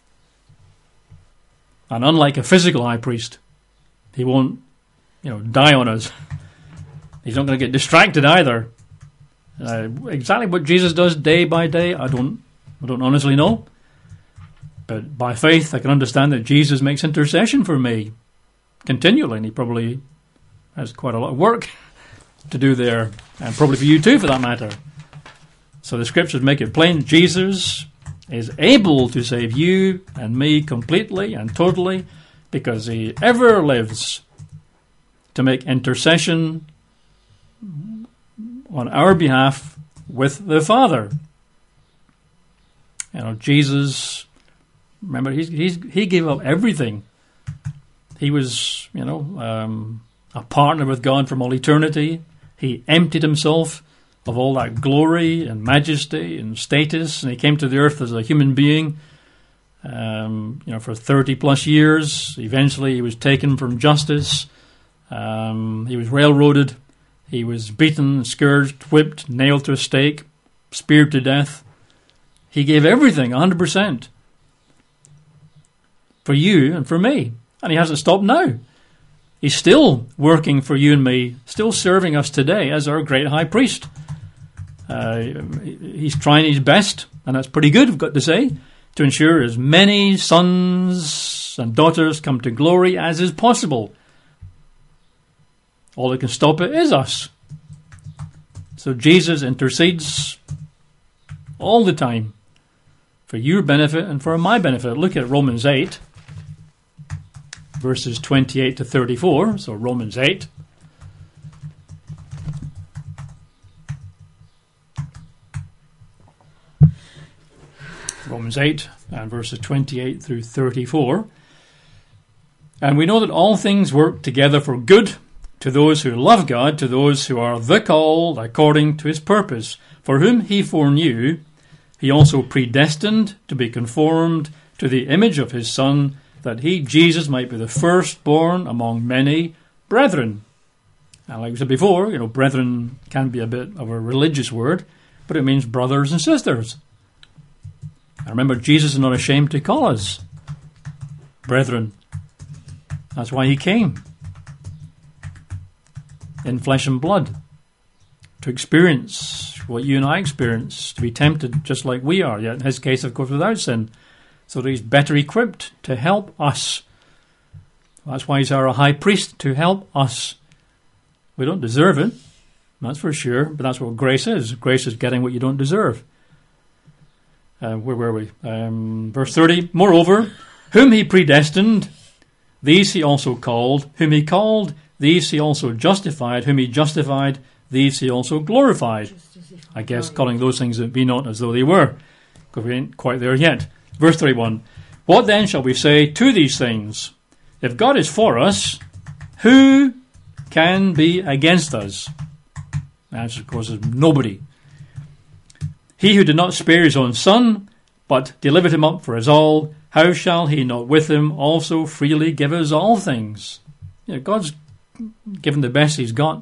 And unlike a physical high priest, he won't, you know, die on us. He's not going to get distracted either. Uh, exactly what Jesus does day by day, I don't, I don't honestly know. But by faith, I can understand that Jesus makes intercession for me continually, and he probably has quite a lot of work to do there, and probably for you too, for that matter. So the scriptures make it plain: Jesus is able to save you and me completely and totally, because he ever lives to make intercession on our behalf with the Father. You know, Jesus, remember, he's, he's, he gave up everything. He was, you know, um, a partner with God from all eternity. He emptied himself of all that glory and majesty and status, and he came to the earth as a human being, um, you know, for thirty plus years. Eventually he was taken from justice. Um, he was railroaded. He was beaten, scourged, whipped, nailed to a stake, speared to death. He gave everything, one hundred percent, for you and for me. And he hasn't stopped now. He's still working for you and me, still serving us today as our great high priest. Uh, he's trying his best, and that's pretty good, I've got to say, to ensure as many sons and daughters come to glory as is possible. All that can stop it is us. So Jesus intercedes all the time for your benefit and for my benefit. Look at Romans eight, verses twenty-eight to thirty-four. So Romans eight. Romans eight and verses twenty-eight through thirty-four. And we know that all things work together for good to those who love God, to those who are the called according to his purpose, for whom he foreknew, he also predestined to be conformed to the image of his Son, that he, Jesus, might be the firstborn among many brethren. And like we said before, you know, brethren can be a bit of a religious word, but it means brothers and sisters. And remember, Jesus is not ashamed to call us brethren. That's why he came in flesh and blood, to experience what you and I experience, to be tempted just like we are, yet in his case, of course, without sin, so that he's better equipped to help us. That's why he's our high priest, to help us. We don't deserve it, that's for sure, but that's what grace is. Grace is getting what you don't deserve. Uh, where were we? Um, verse thirty, moreover, whom he predestined, these he also called. Whom he called, these he also justified. Whom he justified, these he also glorified. I guess calling those things that be not as though they were, because we ain't quite there yet. Verse thirty-one, what then shall we say to these things? If God is for us, who can be against us? The answer, of course, is nobody. He who did not spare his own Son, but delivered him up for us all, how shall he not with him also freely give us all things? You know, God's given the best he's got.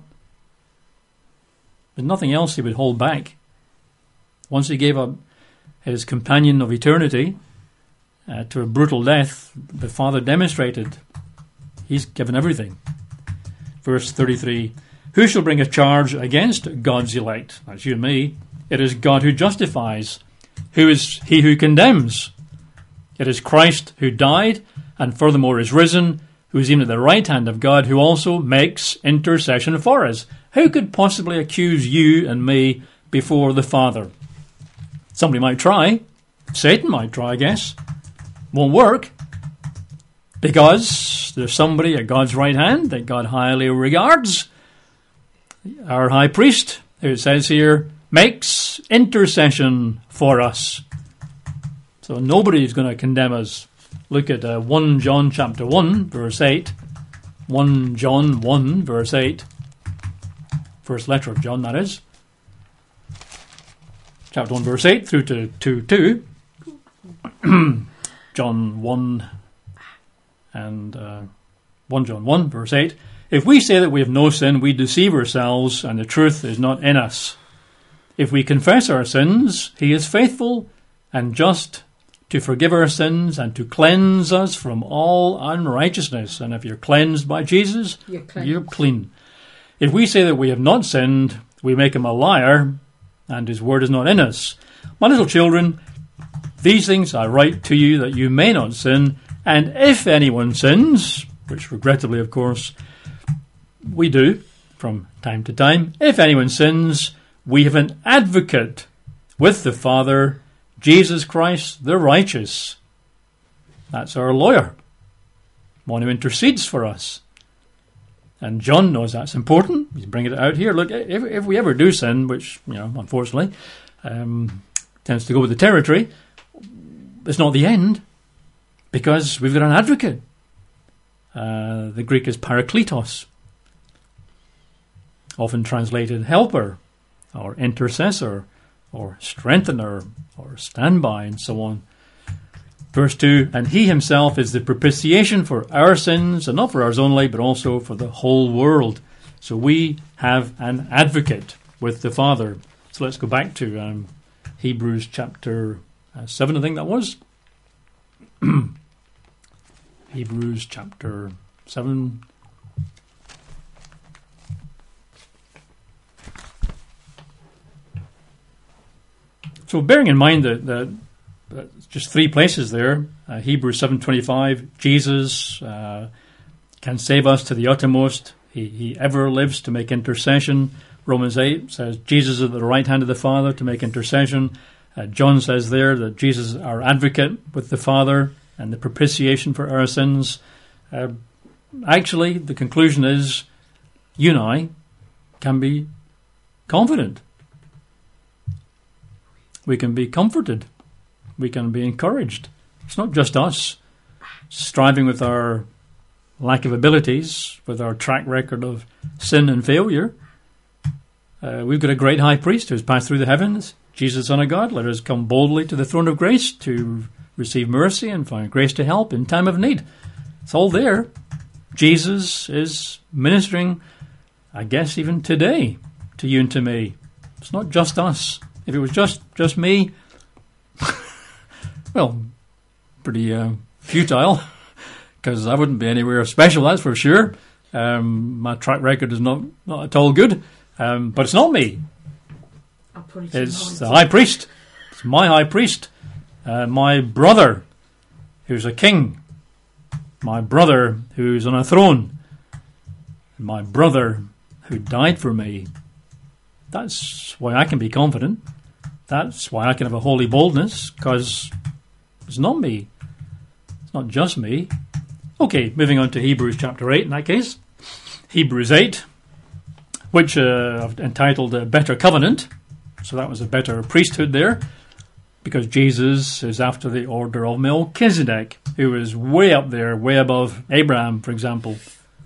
There's nothing else he would hold back. Once he gave up his companion of eternity uh, to a brutal death, the Father demonstrated he's given everything. Verse thirty-three, who shall bring a charge against God's elect? That's you and me. It is God who justifies. Who is he who condemns? It is Christ who died and furthermore is risen, who is even at the right hand of God, who also makes intercession for us. Who could possibly accuse you and me before the Father? Somebody might try. Satan might try, I guess. Won't work. Because there's somebody at God's right hand that God highly regards. Our high priest, who it says here, makes intercession for us. So nobody's going to condemn us. Look at uh, First John chapter one, verse eight. First John one, verse eight. First letter of John, that is. Chapter one, verse eight, through to two, two. John one and uh, First John one, verse eight. If we say that we have no sin, we deceive ourselves, and the truth is not in us. If we confess our sins, he is faithful and just to forgive our sins and to cleanse us from all unrighteousness. And if you're cleansed by Jesus, you're, you're clean. If we say that we have not sinned, we make him a liar, and his word is not in us. My little children, these things I write to you that you may not sin. And if anyone sins, which regrettably, of course, we do from time to time, if anyone sins, we have an advocate with the Father, Jesus Christ the righteous. That's our lawyer, one who intercedes for us. And John knows that's important. He's bringing it out here. Look, if, if we ever do sin, which, you know, unfortunately, um, tends to go with the territory, it's not the end, because we've got an advocate. Uh, the Greek is parakletos, often translated helper, or intercessor, or strengthener, or standby, and so on. Verse two, and he himself is the propitiation for our sins, and not for ours only, but also for the whole world. So we have an advocate with the Father. So let's go back to um, Hebrews chapter uh, seven, I think that was. Hebrews chapter seven. So bearing in mind that, that but just three places there. Uh, Hebrews seven twenty-five, Jesus uh, can save us to the uttermost. He, he ever lives to make intercession. Romans eight says Jesus is at the right hand of the Father to make intercession. Uh, John says there that Jesus is our advocate with the Father and the propitiation for our sins. Uh, actually, the conclusion is you and I can be confident. We can be comforted. We can be encouraged. It's not just us striving with our lack of abilities, with our track record of sin and failure. Uh, we've got a great high priest who has passed through the heavens, Jesus, Son of God. Let us come boldly to the throne of grace to receive mercy and find grace to help in time of need. It's all there. Jesus is ministering, I guess, even today to you and to me. It's not just us. If it was just, just me, well, pretty uh, futile, because I wouldn't be anywhere special, that's for sure. Um, my track record is not, not at all good. Um, but it's not me. It's the high priest. It's my high priest. Uh, my brother, who's a king. My brother, who's on a throne. My brother, who died for me. That's why I can be confident. That's why I can have a holy boldness, because it's not me. It's not just me. Okay, moving on to Hebrews chapter eight in that case. Hebrews eight. Which uh, I've entitled a Better Covenant. So that was a better priesthood there, because Jesus is after the order of Melchizedek, who is way up there, way above Abraham, for example.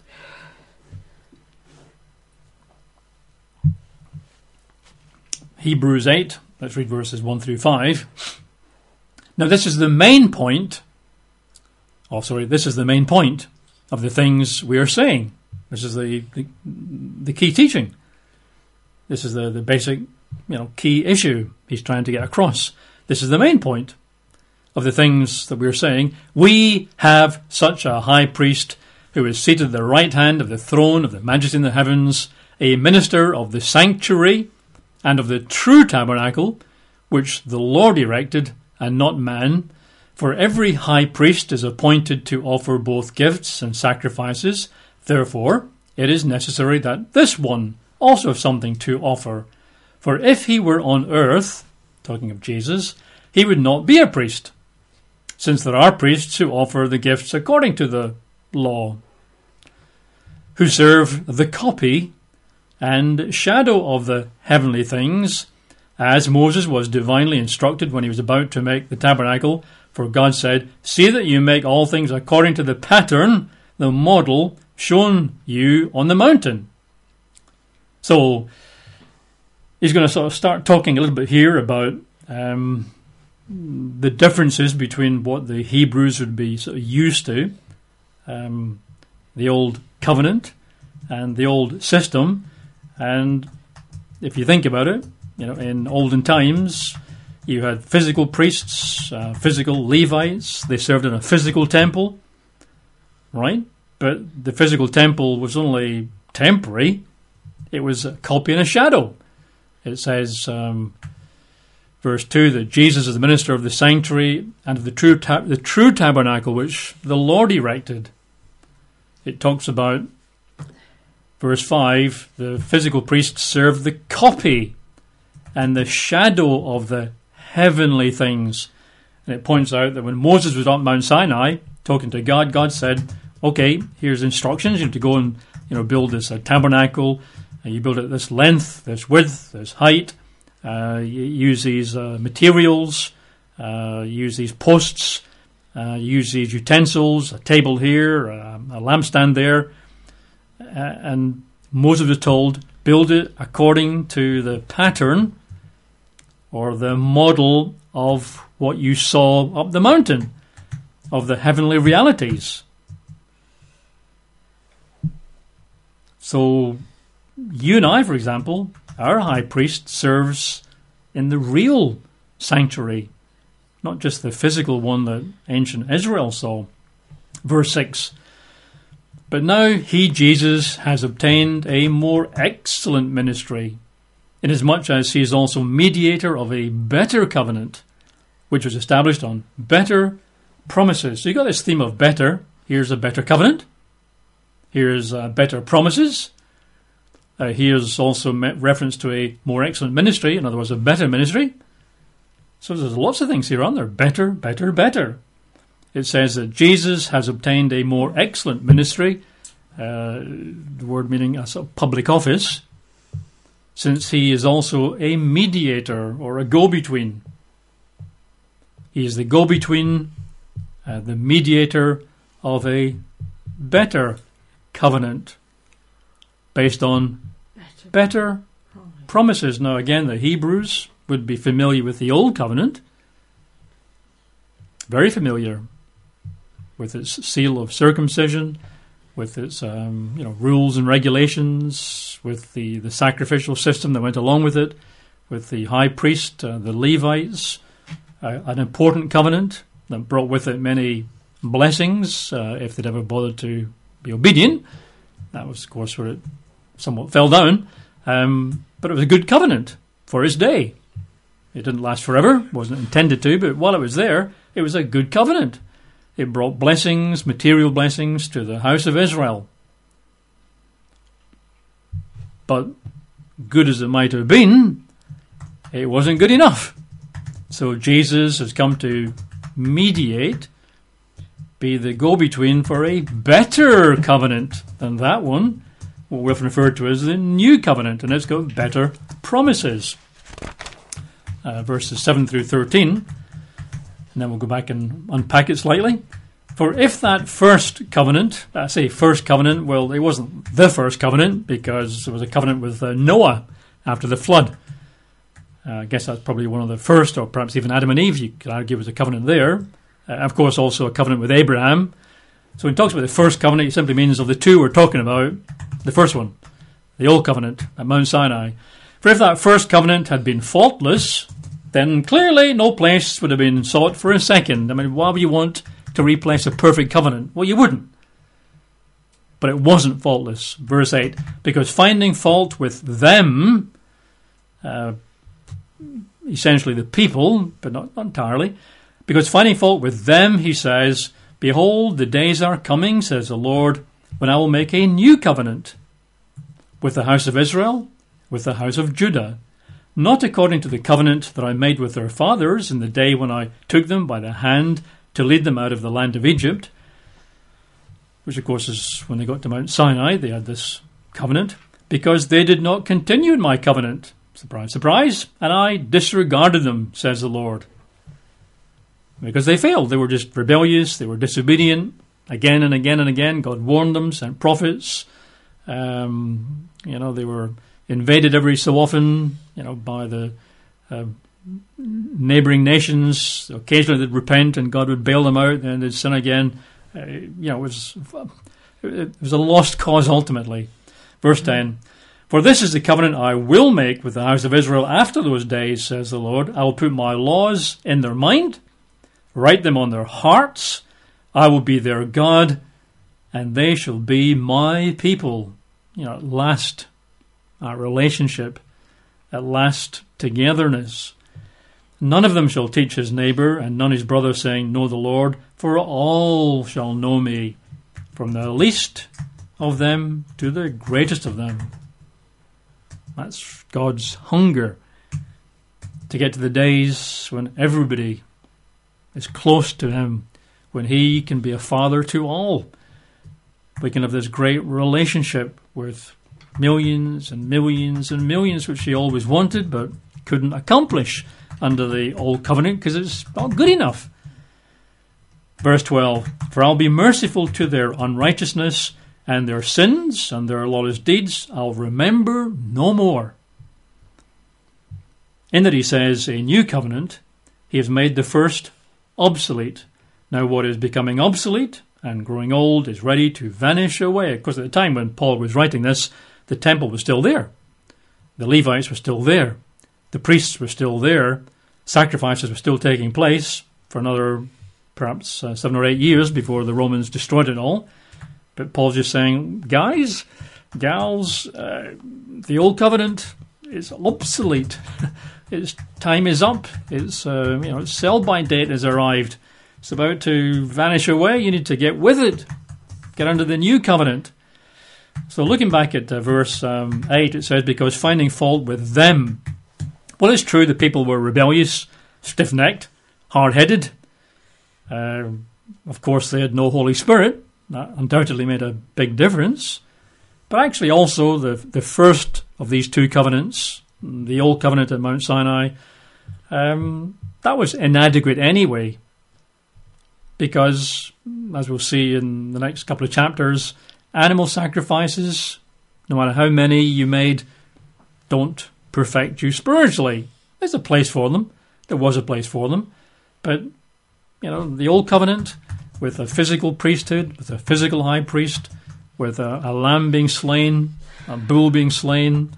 Hebrews eight, let's read verses one through five. Now this is the main point, oh sorry, this is the main point of the things we are saying. This is the, the the key teaching. This is the, the basic, you know, key issue he's trying to get across. This is the main point of the things that we're saying. We have such a high priest who is seated at the right hand of the throne of the majesty in the heavens, a minister of the sanctuary and of the true tabernacle, which the Lord erected and not man. For every high priest is appointed to offer both gifts and sacrifices. Therefore, it is necessary that this one also have something to offer. For if he were on earth, talking of Jesus, he would not be a priest, since there are priests who offer the gifts according to the law, who serve the copy and shadow of the heavenly things, as Moses was divinely instructed when he was about to make the tabernacle. For God said, "See that you make all things according to the pattern, the model, shown you on the mountain." So he's going to sort of start talking a little bit here about um, the differences between what the Hebrews would be sort of used to, um, the old covenant and the old system. And if you think about it, you know, in olden times, you had physical priests, uh, physical Levites. They served in a physical temple, right? But the physical temple was only temporary. It was a copy and a shadow. It says, um, verse two, that Jesus is the minister of the sanctuary and of the true ta- the true tabernacle which the Lord erected. It talks about, verse five, the physical priests served the copy and the shadow of the heavenly things. And it points out that when Moses was on Mount Sinai talking to God, God said, okay, here's instructions. You have to go and, you know, build this uh, tabernacle. And you build it this length, this width, this height. Uh, you use these uh, materials. Uh, use these posts. Uh, use these utensils. A table here, a, a lampstand there. Uh, and Moses was told, build it according to the pattern or the model of what you saw up the mountain, of the heavenly realities. So you and I, for example, our high priest serves in the real sanctuary, not just the physical one that ancient Israel saw. Verse six, but now he, Jesus, has obtained a more excellent ministry, inasmuch as he is also mediator of a better covenant, which was established on better promises. So you got this theme of better. Here's a better covenant. Here's uh, better promises. Uh, here's also reference to a more excellent ministry, in other words, a better ministry. So there's lots of things here on there. Better, better, better. It says that Jesus has obtained a more excellent ministry, uh, the word meaning a sort of public office, since he is also a mediator or a go-between. He is the go-between, uh, the mediator of a better covenant based on better, better promises. Now, again, the Hebrews would be familiar with the Old Covenant, very familiar with its seal of circumcision, with its um, you know rules and regulations, with the, the sacrificial system that went along with it, with the high priest, uh, the Levites, uh, an important covenant that brought with it many blessings uh, if they'd ever bothered to be obedient. That was, of course, where it somewhat fell down, um, but it was a good covenant for its day. It didn't last forever, wasn't intended to, but while it was there, it was a good covenant. It brought blessings, material blessings, to the house of Israel. But good as it might have been, it wasn't good enough. So Jesus has come to mediate, be the go-between for a better covenant than that one, what we've referred to as the new covenant, and it's got better promises. Uh, verses seven through thirteen, and then we'll go back and unpack it slightly. For if that first covenant, I say first covenant, well, it wasn't the first covenant, because it was a covenant with uh, Noah after the flood. Uh, I guess that's probably one of the first, or perhaps even Adam and Eve, you could argue, was a covenant there. Uh, of course, also a covenant with Abraham. So when he talks about the first covenant, it simply means of the two we're talking about, the first one, the old covenant at Mount Sinai. For if that first covenant had been faultless, then clearly no place would have been sought for a second. I mean, why would you want to replace a perfect covenant? Well, you wouldn't. But it wasn't faultless. Verse eight, because finding fault with them, uh, essentially the people, but not entirely, because finding fault with them, he says, behold, the days are coming, says the Lord, when I will make a new covenant with the house of Israel, with the house of Judah, not according to the covenant that I made with their fathers in the day when I took them by the hand to lead them out of the land of Egypt, which of course is when they got to Mount Sinai, they had this covenant, because they did not continue in my covenant. Surprise, surprise. And I disregarded them, says the Lord. Because they failed. They were just rebellious. They were disobedient. Again and again and again, God warned them, sent prophets. Um, you know, they were invaded every so often, you know, by the uh, neighbouring nations. Occasionally they'd repent and God would bail them out, and they'd sin again. Uh, you know, it was, it was a lost cause ultimately. Verse ten, for this is the covenant I will make with the house of Israel after those days, says the Lord. I will put my laws in their mind, write them on their hearts. I will be their God, and they shall be my people. You know, at last, our relationship, at last, togetherness. None of them shall teach his neighbour, and none his brother, saying, know the Lord, for all shall know me, from the least of them to the greatest of them. That's God's hunger, to get to the days when everybody is close to him, when he can be a father to all. We can have this great relationship with millions and millions and millions, which he always wanted but couldn't accomplish under the old covenant because it's not good enough. Verse twelve, for I'll be merciful to their unrighteousness, and their sins and their lawless deeds I'll remember no more. In that he says, a new covenant, he has made the first obsolete. Now what is becoming obsolete and growing old is ready to vanish away. Of course, at the time when Paul was writing this, the temple was still there. The Levites were still there. The priests were still there. Sacrifices were still taking place for another perhaps uh, seven or eight years before the Romans destroyed it all. But Paul's just saying, guys, gals, uh, the old covenant is obsolete. its time is up. Its uh, you know, its sell-by date has arrived. It's about to vanish away. You need to get with it. Get under the new covenant. So looking back at uh, verse um, eight, it says, because finding fault with them. Well, it's true the people were rebellious, stiff-necked, hard-headed. Uh, of course, they had no Holy Spirit. That undoubtedly made a big difference. But actually also the the first of these two covenants, the old covenant at Mount Sinai, um, that was inadequate anyway. Because, as we'll see in the next couple of chapters, animal sacrifices, no matter how many you made, don't perfect you spiritually. There's a place for them. There was a place for them. But, you know, the old covenant with a physical priesthood, with a physical high priest, with a, a lamb being slain, a bull being slain,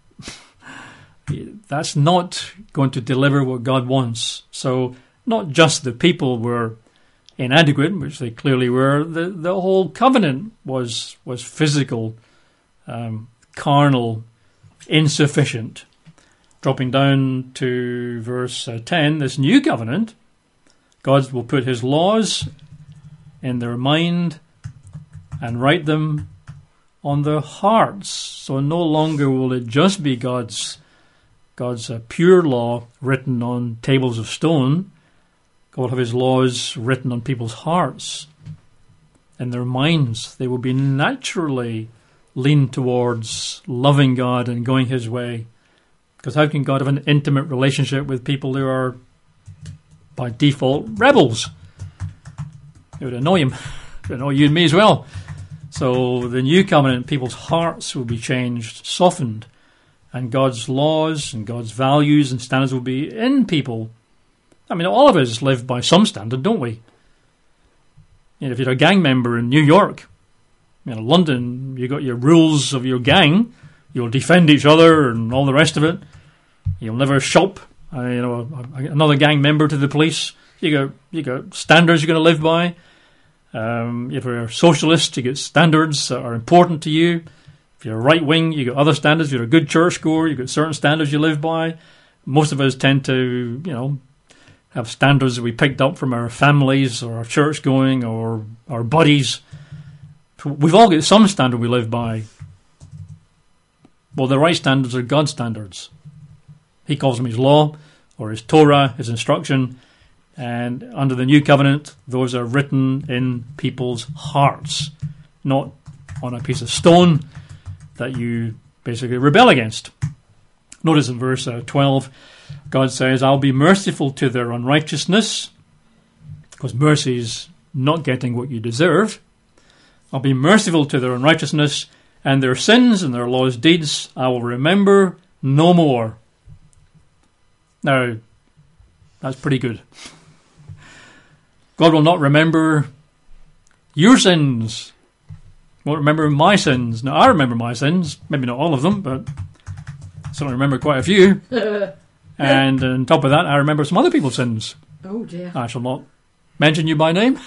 that's not going to deliver what God wants. So not just the people were inadequate, which they clearly were, the, the whole covenant was was physical, um, carnal, insufficient. Dropping down to verse uh, ten, this new covenant, God will put his laws in their mind and write them on their hearts. So no longer will it just be God's God's uh, pure law written on tables of stone. God will have his laws written on people's hearts, in their minds. They will be naturally lean towards loving God and going his way. Because how can God have an intimate relationship with people who are, by default, rebels? It would annoy him. It would annoy you and me as well. So the new covenant, people's hearts will be changed, softened, and God's laws and God's values and standards will be in people. I mean, all of us live by some standard, don't we? You know, if you're a gang member in New York, you know, London, you got your rules of your gang. You'll defend each other and all the rest of it. You'll never shop, uh, you know, another gang member to the police. You got you got standards you're going to live by. Um, if you're a socialist, you get standards that are important to you. If you're a right wing, you got other standards. If you're a good churchgoer, you got certain standards you live by. Most of us tend to, you know, have standards that we picked up from our families or our church going or our buddies. We've all got some standard we live by. Well, the right standards are God's standards. He calls them his law or his Torah, his instruction. And under the new covenant, those are written in people's hearts, not on a piece of stone that you basically rebel against. Notice in verse uh, twelve, God says, I'll be merciful to their unrighteousness, because mercy is not getting what you deserve. I'll be merciful to their unrighteousness, and their sins and their lawless deeds I will remember no more. Now, that's pretty good. God will not remember your sins. Won't remember my sins. Now, I remember my sins. Maybe not all of them, but I certainly remember quite a few. And on top of that, I remember some other people's sins. Oh, dear. I shall not mention you by name.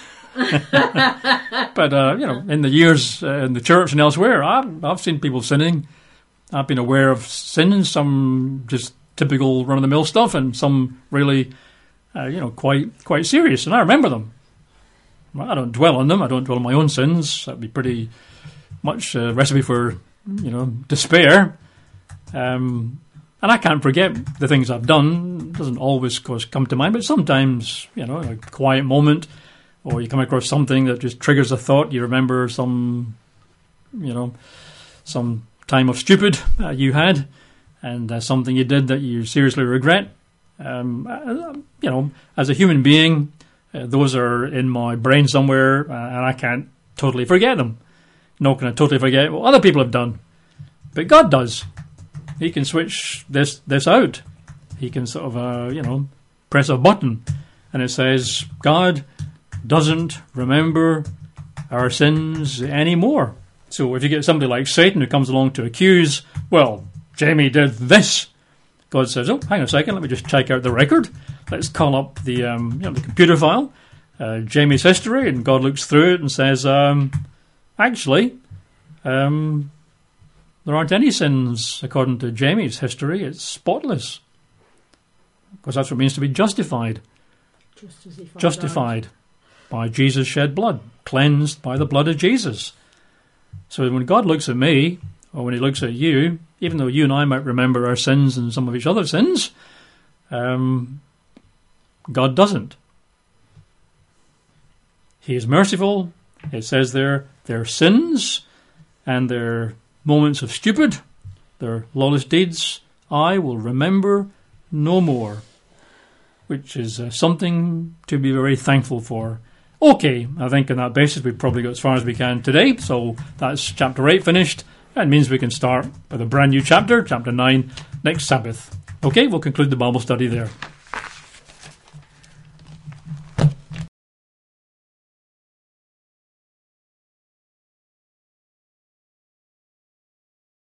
But, uh, you know, in the years uh, in the church and elsewhere, I've, I've seen people sinning. I've been aware of sins, some just typical run-of-the-mill stuff, and some really, uh, you know, quite quite serious. And I remember them. I don't dwell on them. I don't dwell on my own sins. That'd be pretty much a recipe for, you know, despair. Um, and I can't forget the things I've done. It doesn't always, of course, come to mind, but sometimes, you know, a quiet moment, or you come across something that just triggers a thought. You remember some, you know, some time of stupid uh, you had, and uh, something you did that you seriously regret. Um, uh, you know, as a human being, uh, those are in my brain somewhere, uh, and I can't totally forget them. Not going to totally forget what other people have done, but God does. He can switch this this out. He can sort of, uh, you know, press a button, and it says, God doesn't remember our sins anymore. So if you get somebody like Satan who comes along to accuse, well, Jamie did this, God says, oh, hang on a second, let me just check out the record. Let's call up the um, you know, the computer file, uh, Jamie's history, and God looks through it and says, um, actually, um, there aren't any sins according to Jamie's history. It's spotless. Because that's what it means to be justified. Just as if I Justified by Jesus' shed blood. Cleansed by the blood of Jesus. So when God looks at me, or when he looks at you, even though you and I might remember our sins and some of each other's sins, um, God doesn't. He is merciful. It says there, their sins and their moments of stupid, their lawless deeds, I will remember no more, which is uh, something to be very thankful for. Okay, I think on that basis we've probably got as far as we can today, so that's chapter eight finished. That means we can start with a brand new chapter, chapter nine, next Sabbath. Okay, we'll conclude the Bible study there.